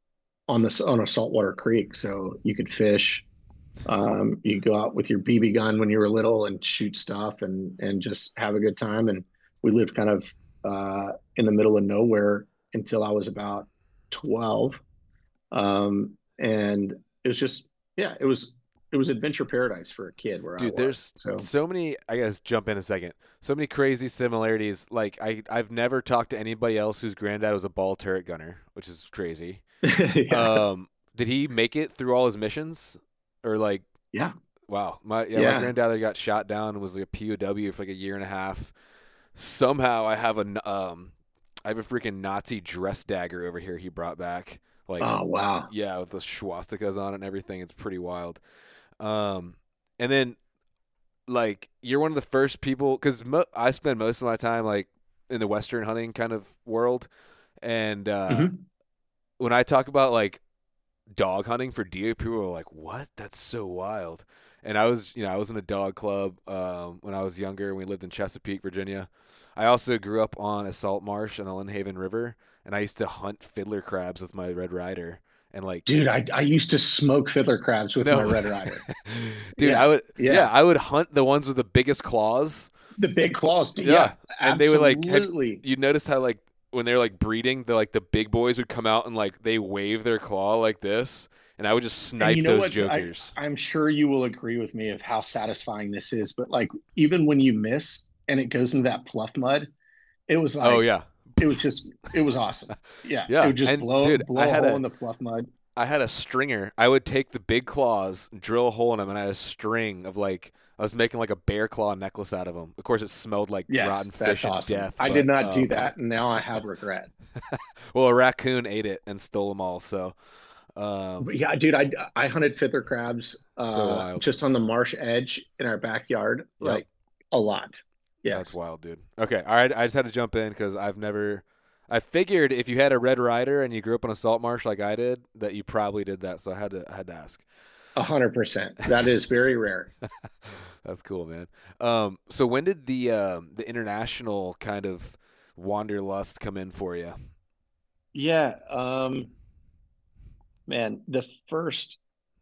on this on a saltwater creek, so you could fish. Um, you go out with your B B gun when you were little and shoot stuff and and just have a good time. And we lived kind of uh, in the middle of nowhere until I was about twelve. Um, and it was just yeah, it was it was adventure paradise for a kid where I Dude, was. there's So so many. I guess jump in a second. So many crazy similarities. Like I, I've never talked to anybody else whose granddad was a ball turret gunner, which is crazy. yeah, Um, did he make it through all his missions, or like, yeah, wow, my yeah, my yeah. granddad got shot down and was like a P O W for like a year and a half. Somehow I have a n- um, I have a freaking Nazi dress dagger over here he brought back. Like, Oh wow. yeah, with the swastikas on it and everything. It's pretty wild. Um, and then like you're one of the first people because mo- I spend most of my time like in the Western hunting kind of world, and uh, Hmm. when I talk about like dog hunting for deer, people are like, "What? That's so wild." And I was, you know, I was in a dog club um, when I was younger. We lived in Chesapeake, Virginia. I also grew up on a salt marsh on the Lynnhaven River, and I used to hunt fiddler crabs with my Red Ryder. And like, Dude, I I used to smoke fiddler crabs with my no, Red Ryder. dude, I Yeah, would, yeah, yeah. I would hunt the ones with the biggest claws. The big claws. Yeah, Yeah, and they would like have absolutely. you notice how like when they're like breeding, the like the big boys would come out and like they wave their claw like this, and I would just And you snipe know those what's I jokers. I'm sure you will agree with me of how satisfying this is, but like even when you miss and it goes into that pluff mud, it was Oh like yeah, it was just it was awesome. Yeah, it yeah, would just and blow dude, I blow a had hole a in the pluff mud. I had a stringer. I would take the big claws, drill a hole in them, and I had a string of like I was making like a bear claw necklace out of them. Of course, it smelled like rotten Yes, that's fish and awesome. death, I did but not do um, that, and now I have regret. well, a raccoon ate it and stole them all. So, um, But yeah, dude, I I hunted fiddler crabs so uh wild. just on the marsh edge in our backyard, Yep. like a lot. That's Yes. wild, dude. Okay, all right. I just had to jump in because I've never. I figured if you had a Red Rider and you grew up on a salt marsh like I did, that you probably did that. So I had to. I had to ask. A hundred percent. That is very rare. That's cool, man. Um, so when did the um, the international kind of wanderlust come in for you? Yeah, um, man, the first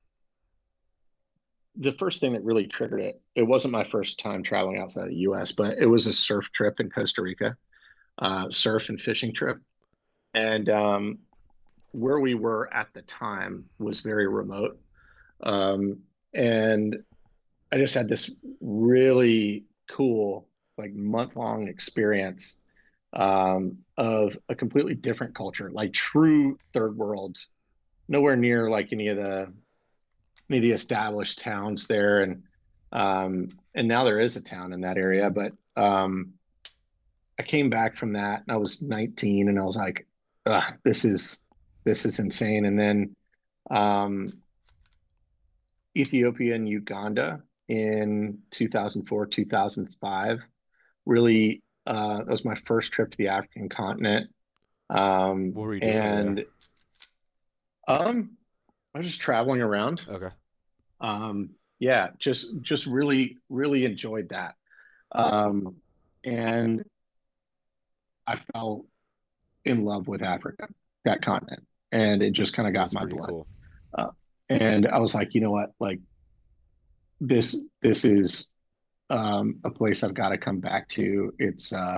the first thing that really triggered it, it wasn't my first time traveling outside the U S, but it was a surf trip in Costa Rica, uh, surf and fishing trip. And um, where we were at the time was very remote. Um, and I just had this really cool, like month long experience um, of a completely different culture, like true third world, nowhere near like any of the any of the established towns there. And um, and now there is a town in that area, but um, I came back from that and I was nineteen and I was like, Ugh, this is this is insane. And then um, Ethiopia and Uganda in two thousand four, two thousand five. Really, uh, that was my first trip to the African continent. Um, What were you doing over there? and um, I was just traveling around. Okay, Um, yeah, just just really, really enjoyed that. Um, and I fell in love with Africa, that continent, and it just kind of it got is my pretty blood. cool. Uh, and I was like, you know what, like this this is um, a place I've got to come back to. It's uh,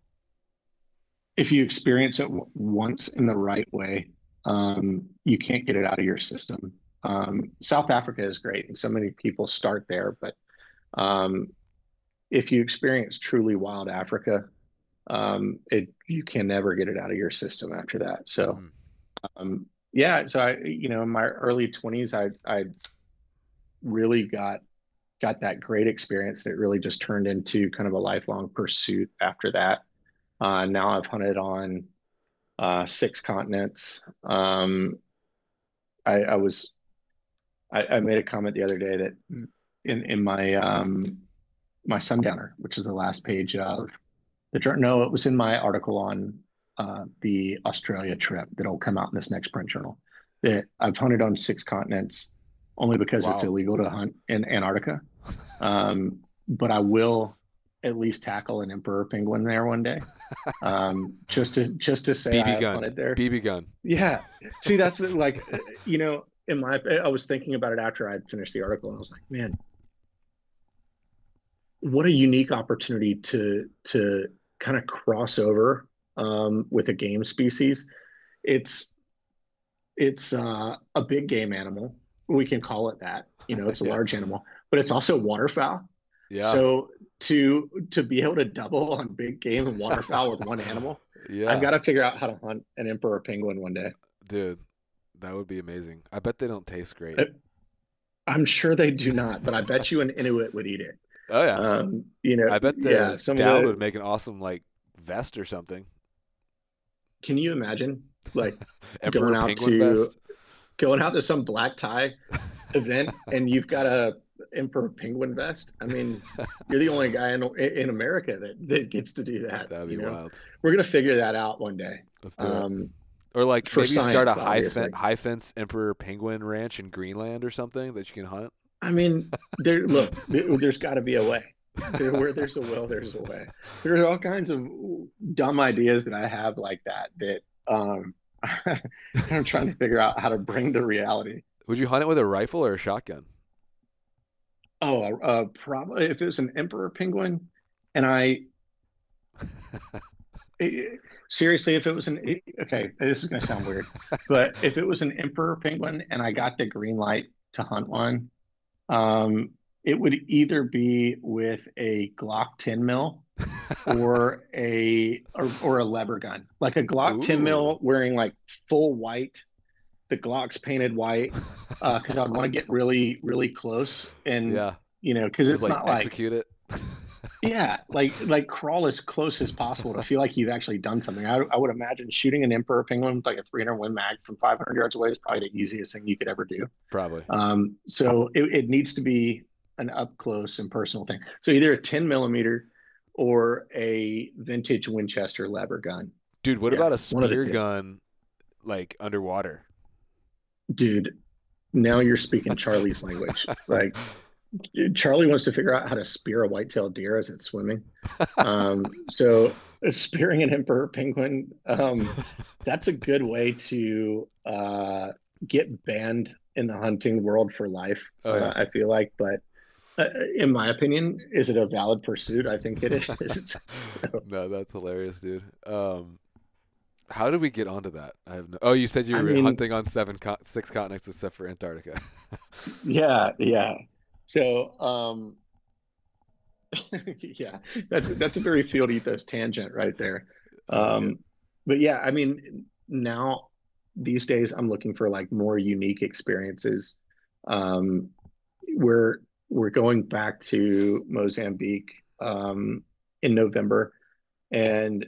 if you experience it w- once in the right way, um, you can't get it out of your system. Um, South Africa is great, and so many people start there. But um, if you experience truly wild Africa, um, it you can never get it out of your system after that. So Mm, um, yeah, so I you know in my early twenties, I I really got got that great experience that really just turned into kind of a lifelong pursuit after that. Uh, now I've hunted on uh, six continents. Um, I, I was I, I made a comment the other day that in in my um, my Sundowner, which is the last page of the journal. No, it was in my article on uh, the Australia trip that'll come out in this next print journal. That I've hunted on six continents only because it's wow. illegal to hunt in Antarctica. Um, but I will. at least tackle an emperor penguin there one day. Um, just to just to say B B I have gun, hunted there. B B gun. Yeah. See, that's like, you know, in my, I was thinking about it after I'd finished the article, and I was like, man, what a unique opportunity to to kind of cross over um, with a game species. It's it's uh, a big game animal. We can call it that. You know, it's a Yeah, large animal, but it's also waterfowl. yeah, So to to be able to double on big game and waterfowl with one animal, I've yeah, got to figure out how to hunt an emperor penguin one day. dude, that would be amazing. I bet they don't taste great. I, I'm sure they do not, but I bet you an Inuit would eat it. Oh yeah, Um, you know, I bet yeah, the some of down would the, make an awesome like vest or something. can you imagine like Emperor going out penguin to vest. going out to some black tie event and you've got a emperor penguin vest? I mean, you're the only guy in in America that that gets to do that, That'd be you know. wild. We're gonna figure that out one day. Let's do it. Um, Or like for maybe start a science, high fen- obviously. high fence emperor penguin ranch in Greenland or something that you can hunt. I mean, there look, there, there's got to be a way. There, where there's a will, there's a way. There are all kinds of dumb ideas that I have like that that um, I'm trying to figure out how to bring to reality. Would you hunt it with a rifle or a shotgun? Oh, uh, probably if it was an emperor penguin, and I it, seriously, if it was an okay, this is going to sound weird, but if it was an emperor penguin and I got the green light to hunt one, um, it would either be with a Glock ten mil or a or, or a lever gun, like a Glock ten Ooh. mil wearing like full white. The Glock's painted white because uh, I'd want to get really really close and Yeah. you know because Just it's like not like execute it. yeah like like crawl as close as possible to feel like you've actually done something. I, I would imagine shooting an emperor penguin with like a three hundred Win Mag from five hundred yards away is probably the easiest thing you could ever do. Probably. Um, so it, it needs to be an up close and personal thing. So either a ten millimeter or a vintage Winchester lever gun. Dude, what Yeah, about a one of the spear two. gun like underwater? Dude, now you're speaking Charlie's language. Like Charlie wants to figure out how to spear a white-tailed deer as it's swimming. Um, so spearing an emperor penguin, um, that's a good way to uh, get banned in the hunting world for life. Oh Uh, yeah. I feel like, but uh, in my opinion, is it a valid pursuit? I think it is. So, No, that's hilarious, dude. Um how did we get onto that? I have no. Oh, you said you I were mean, hunting on seven con- six continents except for Antarctica. yeah, yeah. So, um, yeah, that's that's a very field ethos tangent right there. I like it. Um, but yeah, I mean, now these days I'm looking for like more unique experiences. Um, we're we're going back to Mozambique um, in November, and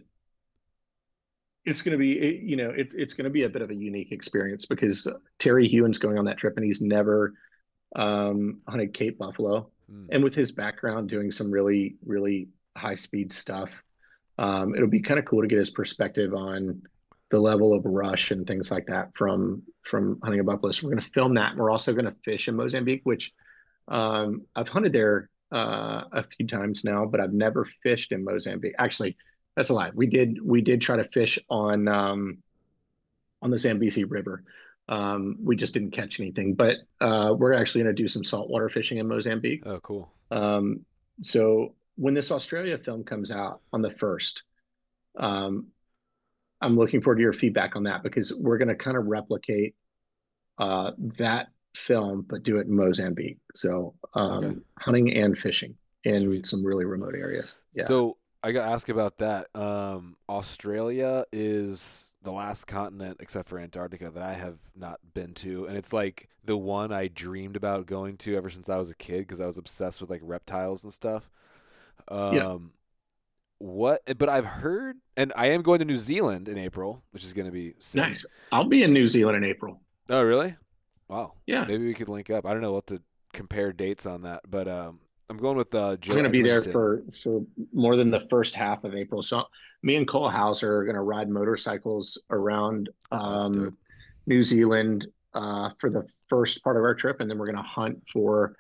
it's going to be it, you know it, it's going to be a bit of a unique experience because Terry Hewen's going on that trip and he's never um, hunted Cape Buffalo, Hmm. and with his background doing some really really high speed stuff, um, it'll be kind of cool to get his perspective on the level of rush and things like that from from hunting a buffalo. So we're going to film that. And we're also going to fish in Mozambique, which um, I've hunted there uh, a few times now, but I've never fished in Mozambique. Actually, that's a lie. We did we did try to fish on um, on the Zambezi River. Um, we just didn't catch anything, but uh, we're actually going to do some saltwater fishing in Mozambique. Oh, cool. Um, so when this Australia film comes out on the first, um, I'm looking forward to your feedback on that because we're going to kind of replicate uh, that film, but do it in Mozambique. So Okay. um, hunting and fishing in Sweet. some really remote areas. Yeah. So I got to ask about that. Um, Australia is the last continent except for Antarctica that I have not been to, and it's like the one I dreamed about going to ever since I was a kid because I was obsessed with like reptiles and stuff. Yeah. Um, what? But I've heard, and I am going to New Zealand in April, which is going to be sick. Nice. I'll be in New Zealand in April. Oh, really? Wow. Yeah. Maybe we could link up. I don't know what to compare dates on that, but um, I'm going with uh, I'm Joe going to be there Eglinton. for for more than the first half of April. So me and Cole Hauser are going to ride motorcycles around Oh, that's dope. um, New Zealand uh, for the first part of our trip, and then we're going to hunt for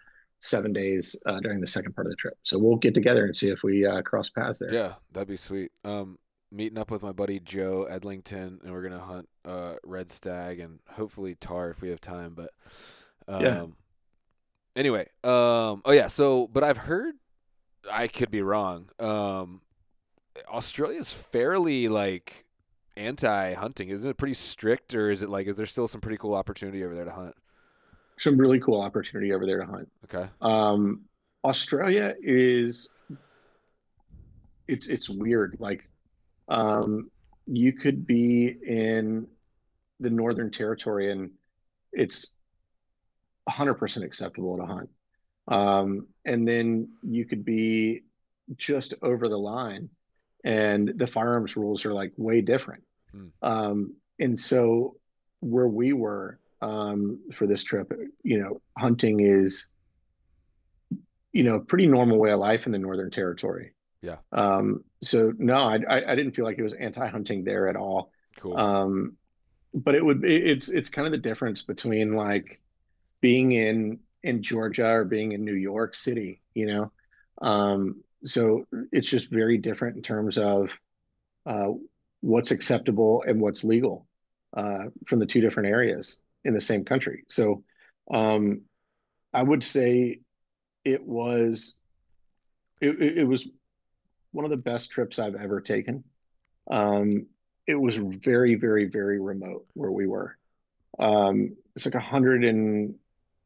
seven days uh, during the second part of the trip. So we'll get together and see if we uh, cross paths there. Yeah, that'd be sweet. Um, meeting up with my buddy Joe Edlington, and we're gonna hunt uh red stag and hopefully tar if we have time. But Yeah. um, anyway, um, oh yeah. So, but I've heard, I could be wrong. Um, Australia's fairly like anti-hunting, isn't it? Pretty strict, or is it like is there still some pretty cool opportunity over there to hunt? Some really cool opportunity over there to hunt. Okay. Um, Australia is it's it's weird. Like um, you could be in the Northern Territory and it's one hundred percent acceptable to hunt. Um, and then you could be just over the line and the firearms rules are like way different. Hmm. Um, and so where we were um, for this trip, you know, hunting is, you know, pretty normal way of life in the Northern Territory. Yeah. Um, so no, I, I, I didn't feel like it was anti-hunting there at all. Cool. Um, but it would, it, it's, it's kind of the difference between like being in, in Georgia or being in New York City, you know? Um, so it's just very different in terms of, uh, what's acceptable and what's legal, uh, from the two different areas in the same country. So, um, I would say it was, it, it it was one of the best trips I've ever taken. Um, it was very, very, very remote where we were. Um, it's like a hundred and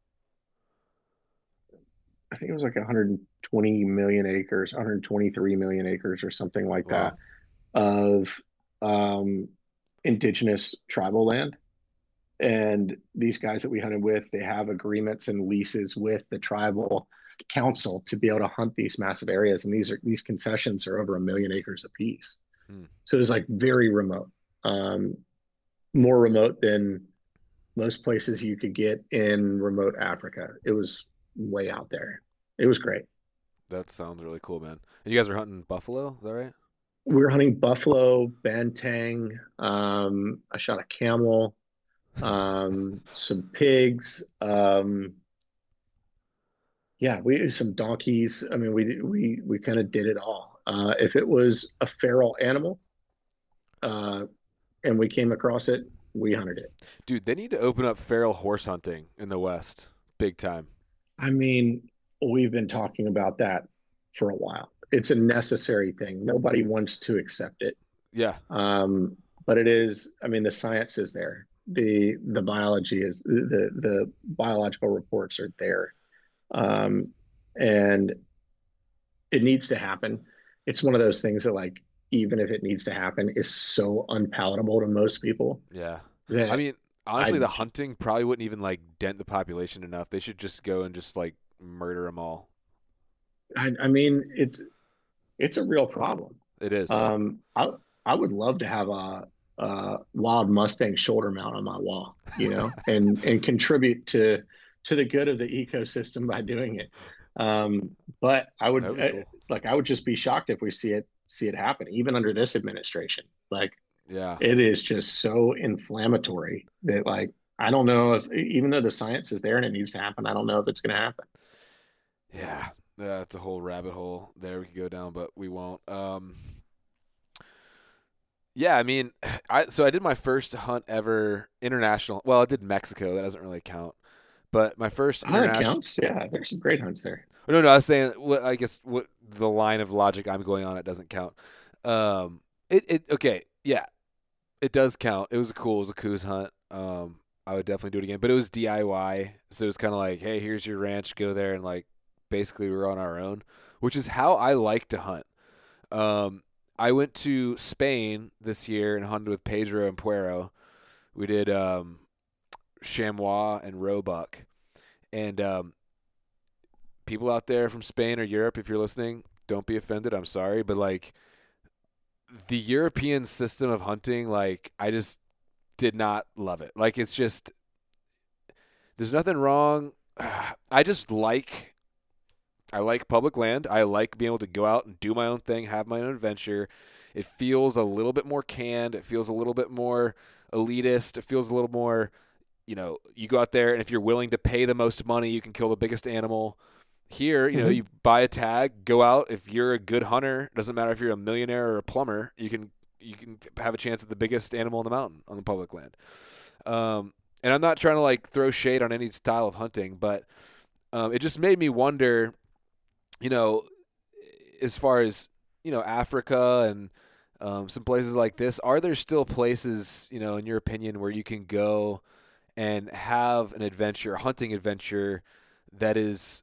I think it was like one hundred twenty million acres, one hundred twenty-three million acres or something like that Wow. of um, indigenous tribal land. And these guys that we hunted with, they have agreements and leases with the tribal council to be able to hunt these massive areas. And these are these concessions are over a million acres apiece. Hmm. So it was like very remote, um, more remote than most places you could get in remote Africa. It was way out there. It was great. That sounds really cool, man. And you guys are hunting buffalo, is that right? We were hunting buffalo, bantang. Um, I shot a camel, um, some pigs. Um, yeah, we some donkeys. I mean, we we we kind of did it all. Uh, if it was a feral animal, uh, and we came across it, we hunted it. Dude, they need to open up feral horse hunting in the West, big time. I mean, we've been talking about that for a while. It's a necessary thing. Nobody wants to accept it. Yeah. Um, but it is, I mean, the science is there. The the biology is the the biological reports are there. Um, and it needs to happen. It's one of those things that like even if it needs to happen is so unpalatable to most people Yeah. I that mean, honestly, I the hunting probably wouldn't even like dent the population enough. They should just go and just like murder them all. I, I mean it's it's a real problem. It is. Um, I I would love to have a, a wild Mustang shoulder mount on my wall, you know, and and contribute to to the good of the ecosystem by doing it. Um, but I would That'd be uh, cool. like I would just be shocked if we see it see it happen, even under this administration. Like Yeah. it is just so inflammatory that like I don't know if even though the science is there and it needs to happen, I don't know if it's going to happen. Yeah. That's a whole rabbit hole there we could go down, but we won't. Um, yeah, I mean, I so I did my first hunt ever international. Well, I did Mexico. That doesn't really count. But my first Oh, that international. counts. Yeah, there's some great hunts there. No, no, I was saying. What I guess what the line of logic I'm going on it doesn't count. Um, it it okay, yeah, it does count. It was a cool, it was a coos hunt. Um, I would definitely do it again, but it was D I Y, so it was kind of like, hey, here's your ranch, go there, and like basically we're on our own, which is how I like to hunt. Um, I went to Spain this year and hunted with Pedro and Puero. We did um, chamois and roebuck, and um, people out there from Spain or Europe, if you're listening, don't be offended. I'm sorry, but like the European system of hunting, like I just did not love it. Like it's just there's nothing wrong. I just like I like public land. I like being able to go out and do my own thing, have my own adventure. It feels a little bit more canned. It feels a little bit more elitist. It feels a little more, you know, you go out there and if you're willing to pay the most money, you can kill the biggest animal. here, you know, Hmm. you buy a tag, go out. If you're a good hunter, doesn't matter if you're a millionaire or a plumber, you can you can have a chance at the biggest animal in the mountain on the public land. Um, and I'm not trying to like throw shade on any style of hunting, but um, it just made me wonder, you know, as far as you know, Africa and um, some places like this, are there still places, you know, in your opinion, where you can go and have an adventure, a hunting adventure that is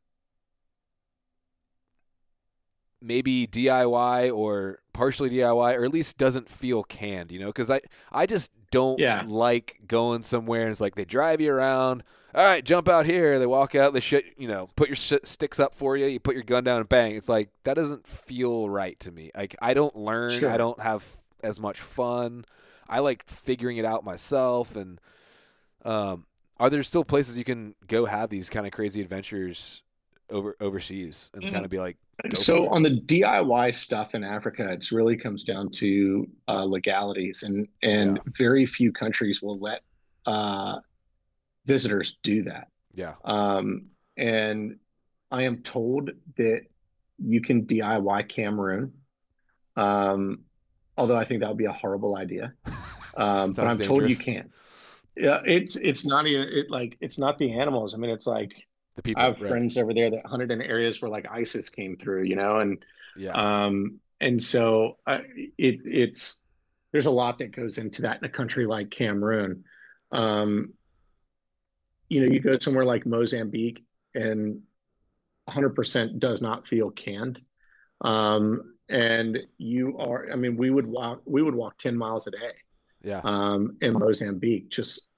maybe D I Y or partially D I Y, or at least doesn't feel canned, you know? Because I, I just don't Yeah, like going somewhere and it's like they drive you around. All right, jump out here. They walk out. They shit, you know, put your sh- sticks up for you. You put your gun down and bang. It's like that doesn't feel right to me. Like I don't learn. I sure. don't have as much fun. I like figuring it out myself. And um, are there still places you can go have these kind of crazy adventures over overseas and kind of be like, go for So it? on the D I Y stuff in Africa, it's really comes down to uh, legalities, and and Yeah, very few countries will let uh, visitors do that. yeah, Um, and I am told that you can D I Y Cameroon, um, although I think that would be a horrible idea. Um, but sounds I'm told you dangerous. can. Yeah, it's it's not even it like it's not the animals. I mean, it's like The I people, have right? friends over there that hunted in areas where like ISIS came through, you know, and Yeah, um and so uh, it it's there's a lot that goes into that in a country like Cameroon. Um, you know, you go somewhere like Mozambique and one hundred percent does not feel canned. Um, and you are, I mean, we would walk we would walk ten miles a day yeah, um in Mozambique. Just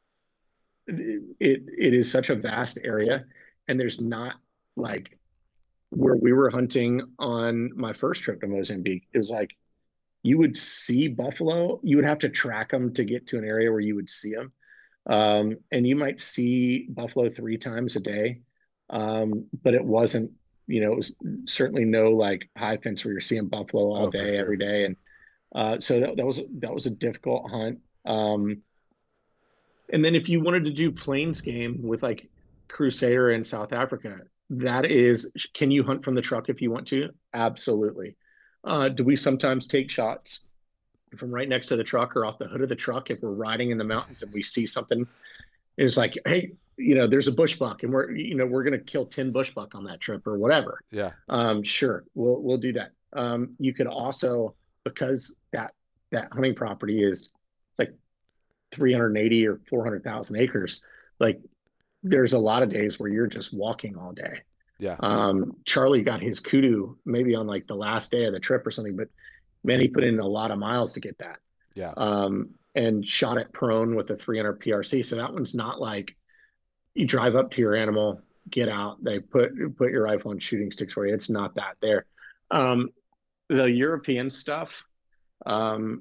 it it is such a vast area, and there's not like where we were hunting on my first trip to Mozambique. It was like you would see buffalo, you would have to track them to get to an area where you would see them, um, and you might see buffalo three times a day, um, but it wasn't. You know, it was certainly no like high fence where you're seeing buffalo all oh, for day every sure. day, and uh, so that, that was that was a difficult hunt. Um, and then if you wanted to do plains game with like Crusader in South Africa, that is, can you hunt from the truck if you want to? Absolutely. Uh, do we sometimes take shots from right next to the truck or off the hood of the truck if we're riding in the mountains and we see something? It's like, hey, you know, there's a bush buck and we're, you know, we're going to kill ten bush buck on that trip or whatever. Yeah, Um, sure, we'll we'll do that. Um, you could also, because that that hunting property is like three hundred eighty or four hundred thousand acres, like there's a lot of days where you're just walking all day. yeah, Um, Charlie got his kudu maybe on like the last day of the trip or something, but man, he put in a lot of miles to get that. yeah, Um, and shot it prone with a three hundred P R C. So that one's not like you drive up to your animal, get out, they put put your rifle on shooting sticks for you. It's not that there. Um, the European stuff, um,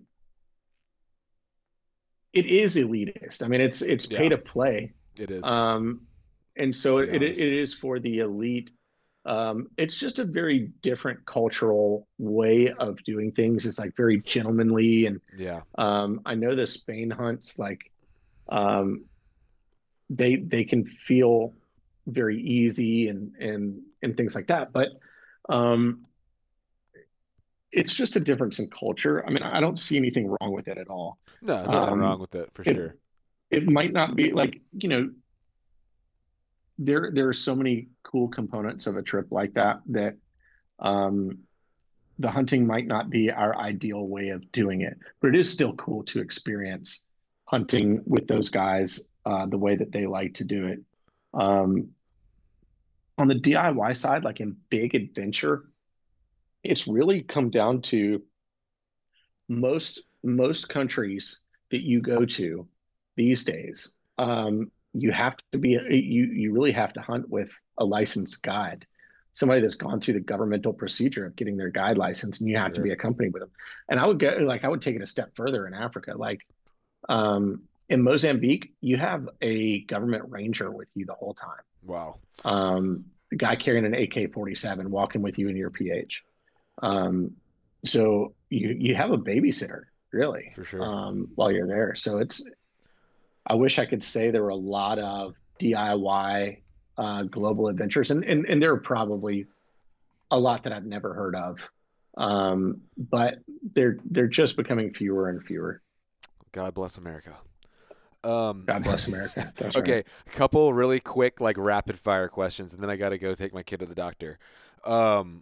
it is elitist. I mean, it's it's pay yeah. to play, It is. um, and so Be it it honest. is for the elite. Um, it's just a very different cultural way of doing things. It's like very gentlemanly, and Yeah, um, I know the Spain hunts like um, they they can feel very easy and and and things like that, but um, it's just a difference in culture. I mean, I don't see anything wrong with it at all. no, nothing wrong Um, with it for it sure. it might not be like you know there there are so many cool components of a trip like that that um, the hunting might not be our ideal way of doing it, but it is still cool to experience hunting with those guys uh, the way that they like to do it. Um, on the D I Y side, like in big adventure, it's really come down to most most countries that you go to these days. Um, you have to be you you really have to hunt with a licensed guide, somebody that's gone through the governmental procedure of getting their guide license, and you have to be Sure. accompanied with them. And I would get like I would take it a step further in Africa, like um, in Mozambique, you have a government ranger with you the whole time. Wow. Um, the guy carrying an A K forty-seven walking with you in your P H. Um, so you you have a babysitter really For sure. um, while you're there. So it's I wish I could say there were a lot of D I Y uh, global adventures, and, and and there are probably a lot that I've never heard of, um, but they're they're just becoming fewer and fewer. God bless America. Um, God bless America. That's okay, right. a couple really quick, like rapid fire questions, and then I got to go take my kid to the doctor. Um,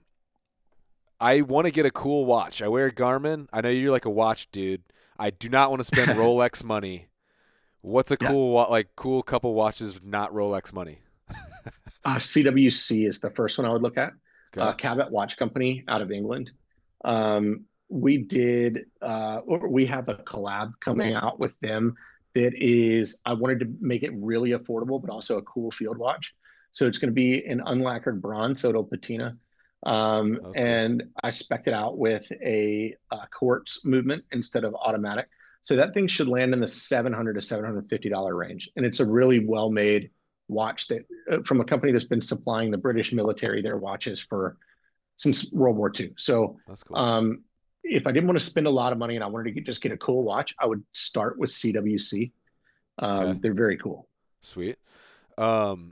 I want to get a cool watch. I wear Garmin. I know you're like a watch dude. I do not want to spend Rolex money. What's a Yeah. cool wa- like cool couple watches not Rolex money? Uh, C W C is the first one I would look at. Okay. Uh, Cabot Watch Company out of England. Um, we did, uh, or we have a collab coming out with them that is, I wanted to make it really affordable, but also a cool field watch. So it's going to be an unlacquered bronze, so it'll patina. Um, That's cool. and I spec'd it out with a, uh quartz movement instead of automatic. So that thing should land in the seven hundred to seven hundred fifty dollars range. And it's a really well made watch that uh, from a company that's been supplying the British military their watches for since World War Two. So That's cool. um, if I didn't want to spend a lot of money and I wanted to get, just get a cool watch, I would start with C W C. Um, Okay. They're very cool. Sweet. Um,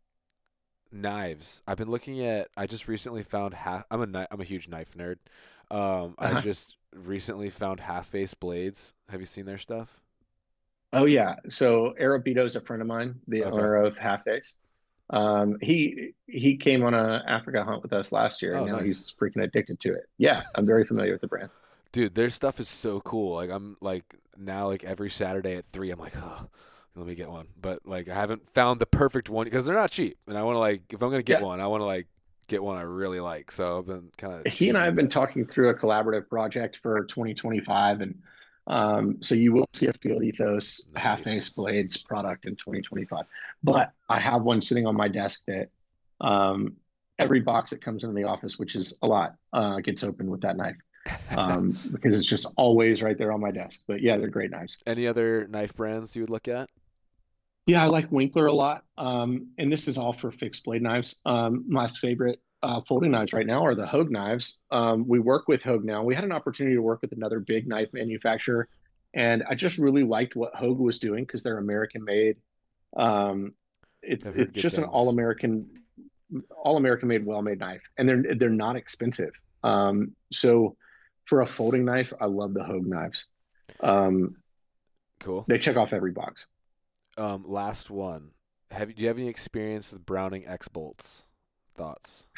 knives. I've been looking at. I just recently found half. I'm a kni- I'm a huge knife nerd. Um, I Uh-huh. just recently found Half Face Blades. Have you seen their stuff? Oh yeah. So Arabito is a friend of mine, the Okay. owner of Half Face. Um, he he came on a Africa hunt with us last year, and Oh, now nice. he's freaking addicted to it. Yeah, I'm very familiar with the brand. Dude, their stuff is so cool. Like I'm like now like every Saturday at three, I'm like, oh, let me get one. But like I haven't found the perfect one because they're not cheap, and I want to like if I'm gonna get Yeah. one, I want to like get one I really like. So I've been kind of He and I have been talking through a collaborative project for twenty twenty-five, and um, so you will see a Field Ethos Half Face Nice. Blades product in twenty twenty-five. But I have one sitting on my desk that um, every box that comes into the office, which is a lot, uh, gets opened with that knife um, because it's just always right there on my desk. But yeah, they're great knives. Any other knife brands you would look at? Yeah, I like Winkler a lot. Um, and this is all for fixed blade knives. Um, my favorite uh, folding knives right now are the Hogue knives. Um, we work with Hogue now. We had an opportunity to work with another big knife manufacturer, and I just really liked what Hogue was doing because they're American made. Um, it's I've heard it's good just an things. all American, all American made, well made knife, and they're they're not expensive. Um, so for a folding knife, I love the Hogue knives. Um, Cool. they check off every box. Um, last one. Have you do you have any experience with Browning X bolts? Thoughts?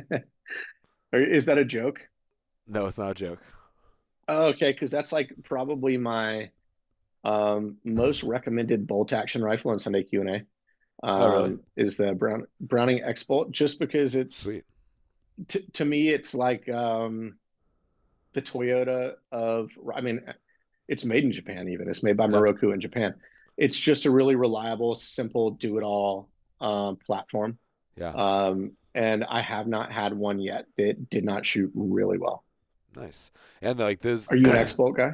Is that a joke? No, it's not a joke. Oh, okay, because that's like probably my um, most recommended bolt action rifle on Sunday Q and A. Oh, really? Um, is the Brown Browning X Bolt, just because it's Sweet. t to me it's like um, the Toyota of, I mean, it's made in Japan even. It's made by Yeah. Moroku in Japan. It's just a really reliable, simple, do-it-all um, platform. Yeah. Um, and I have not had one yet that did not shoot really well. Nice. And like this. Are you an X Bolt guy?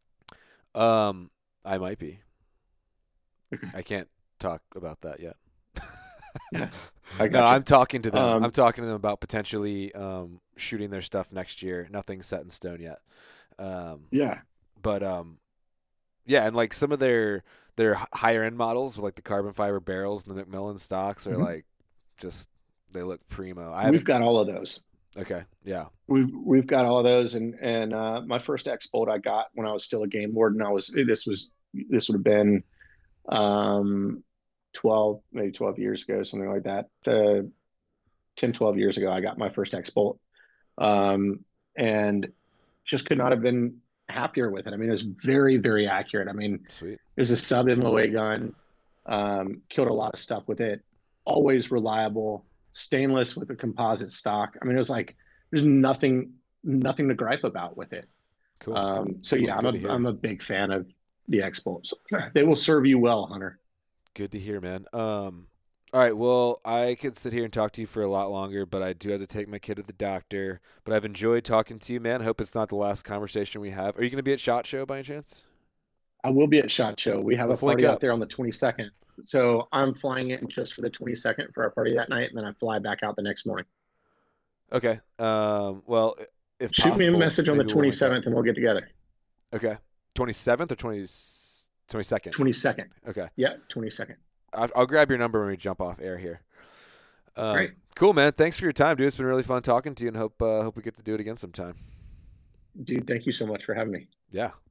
Um, I might be. Okay. I can't talk about that yet. Yeah, I No, gotcha. I'm talking to them. Um, I'm talking to them about potentially um, shooting their stuff next year. Nothing's set in stone yet. Um, Yeah. but um, yeah, and like some of their their higher end models with like the carbon fiber barrels and the McMillan stocks are Mhm. like just they look primo. I We've haven't. got all of those. Okay, yeah, We've we've got all of those, and and uh, my first X Bolt I got when I was still a game warden. I was this was this would have been um, twelve, maybe twelve years ago, something like that. Uh, ten, twelve years ago, I got my first X Bolt, um, and just could not have been happier with it. I mean, it was very, very accurate. I mean, sweet. it was a sub M O A gun, um, killed a lot of stuff with it. Always reliable, stainless with a composite stock. I mean, it was like there's nothing, nothing to gripe about with it. Cool. Um, so yeah, That's I'm good to a hear. I'm a big fan of the X Bolts. They will serve you well, Hunter. Good to hear, man. Um, all right. Well, I could sit here and talk to you for a lot longer, but I do have to take my kid to the doctor. But I've enjoyed talking to you, man. I hope it's not the last conversation we have. Are you going to be at SHOT Show by any chance? I will be at SHOT Show. We have Let's a link party up. out there on the twenty-second. So I'm flying in just for the twenty-second for our party that night, and then I fly back out the next morning. Okay. Um, well, if Shoot possible, me a message on the maybe we'll link up. twenty-seventh, and we'll get together. Okay. twenty-seventh or twenty, twenty-second? twenty-second. Okay. Yeah, twenty-second. I'll, I'll grab your number when we jump off air here. Um, Great. Cool, man. Thanks for your time, dude. It's been really fun talking to you, and hope uh, hope we get to do it again sometime. Dude, thank you so much for having me. Yeah.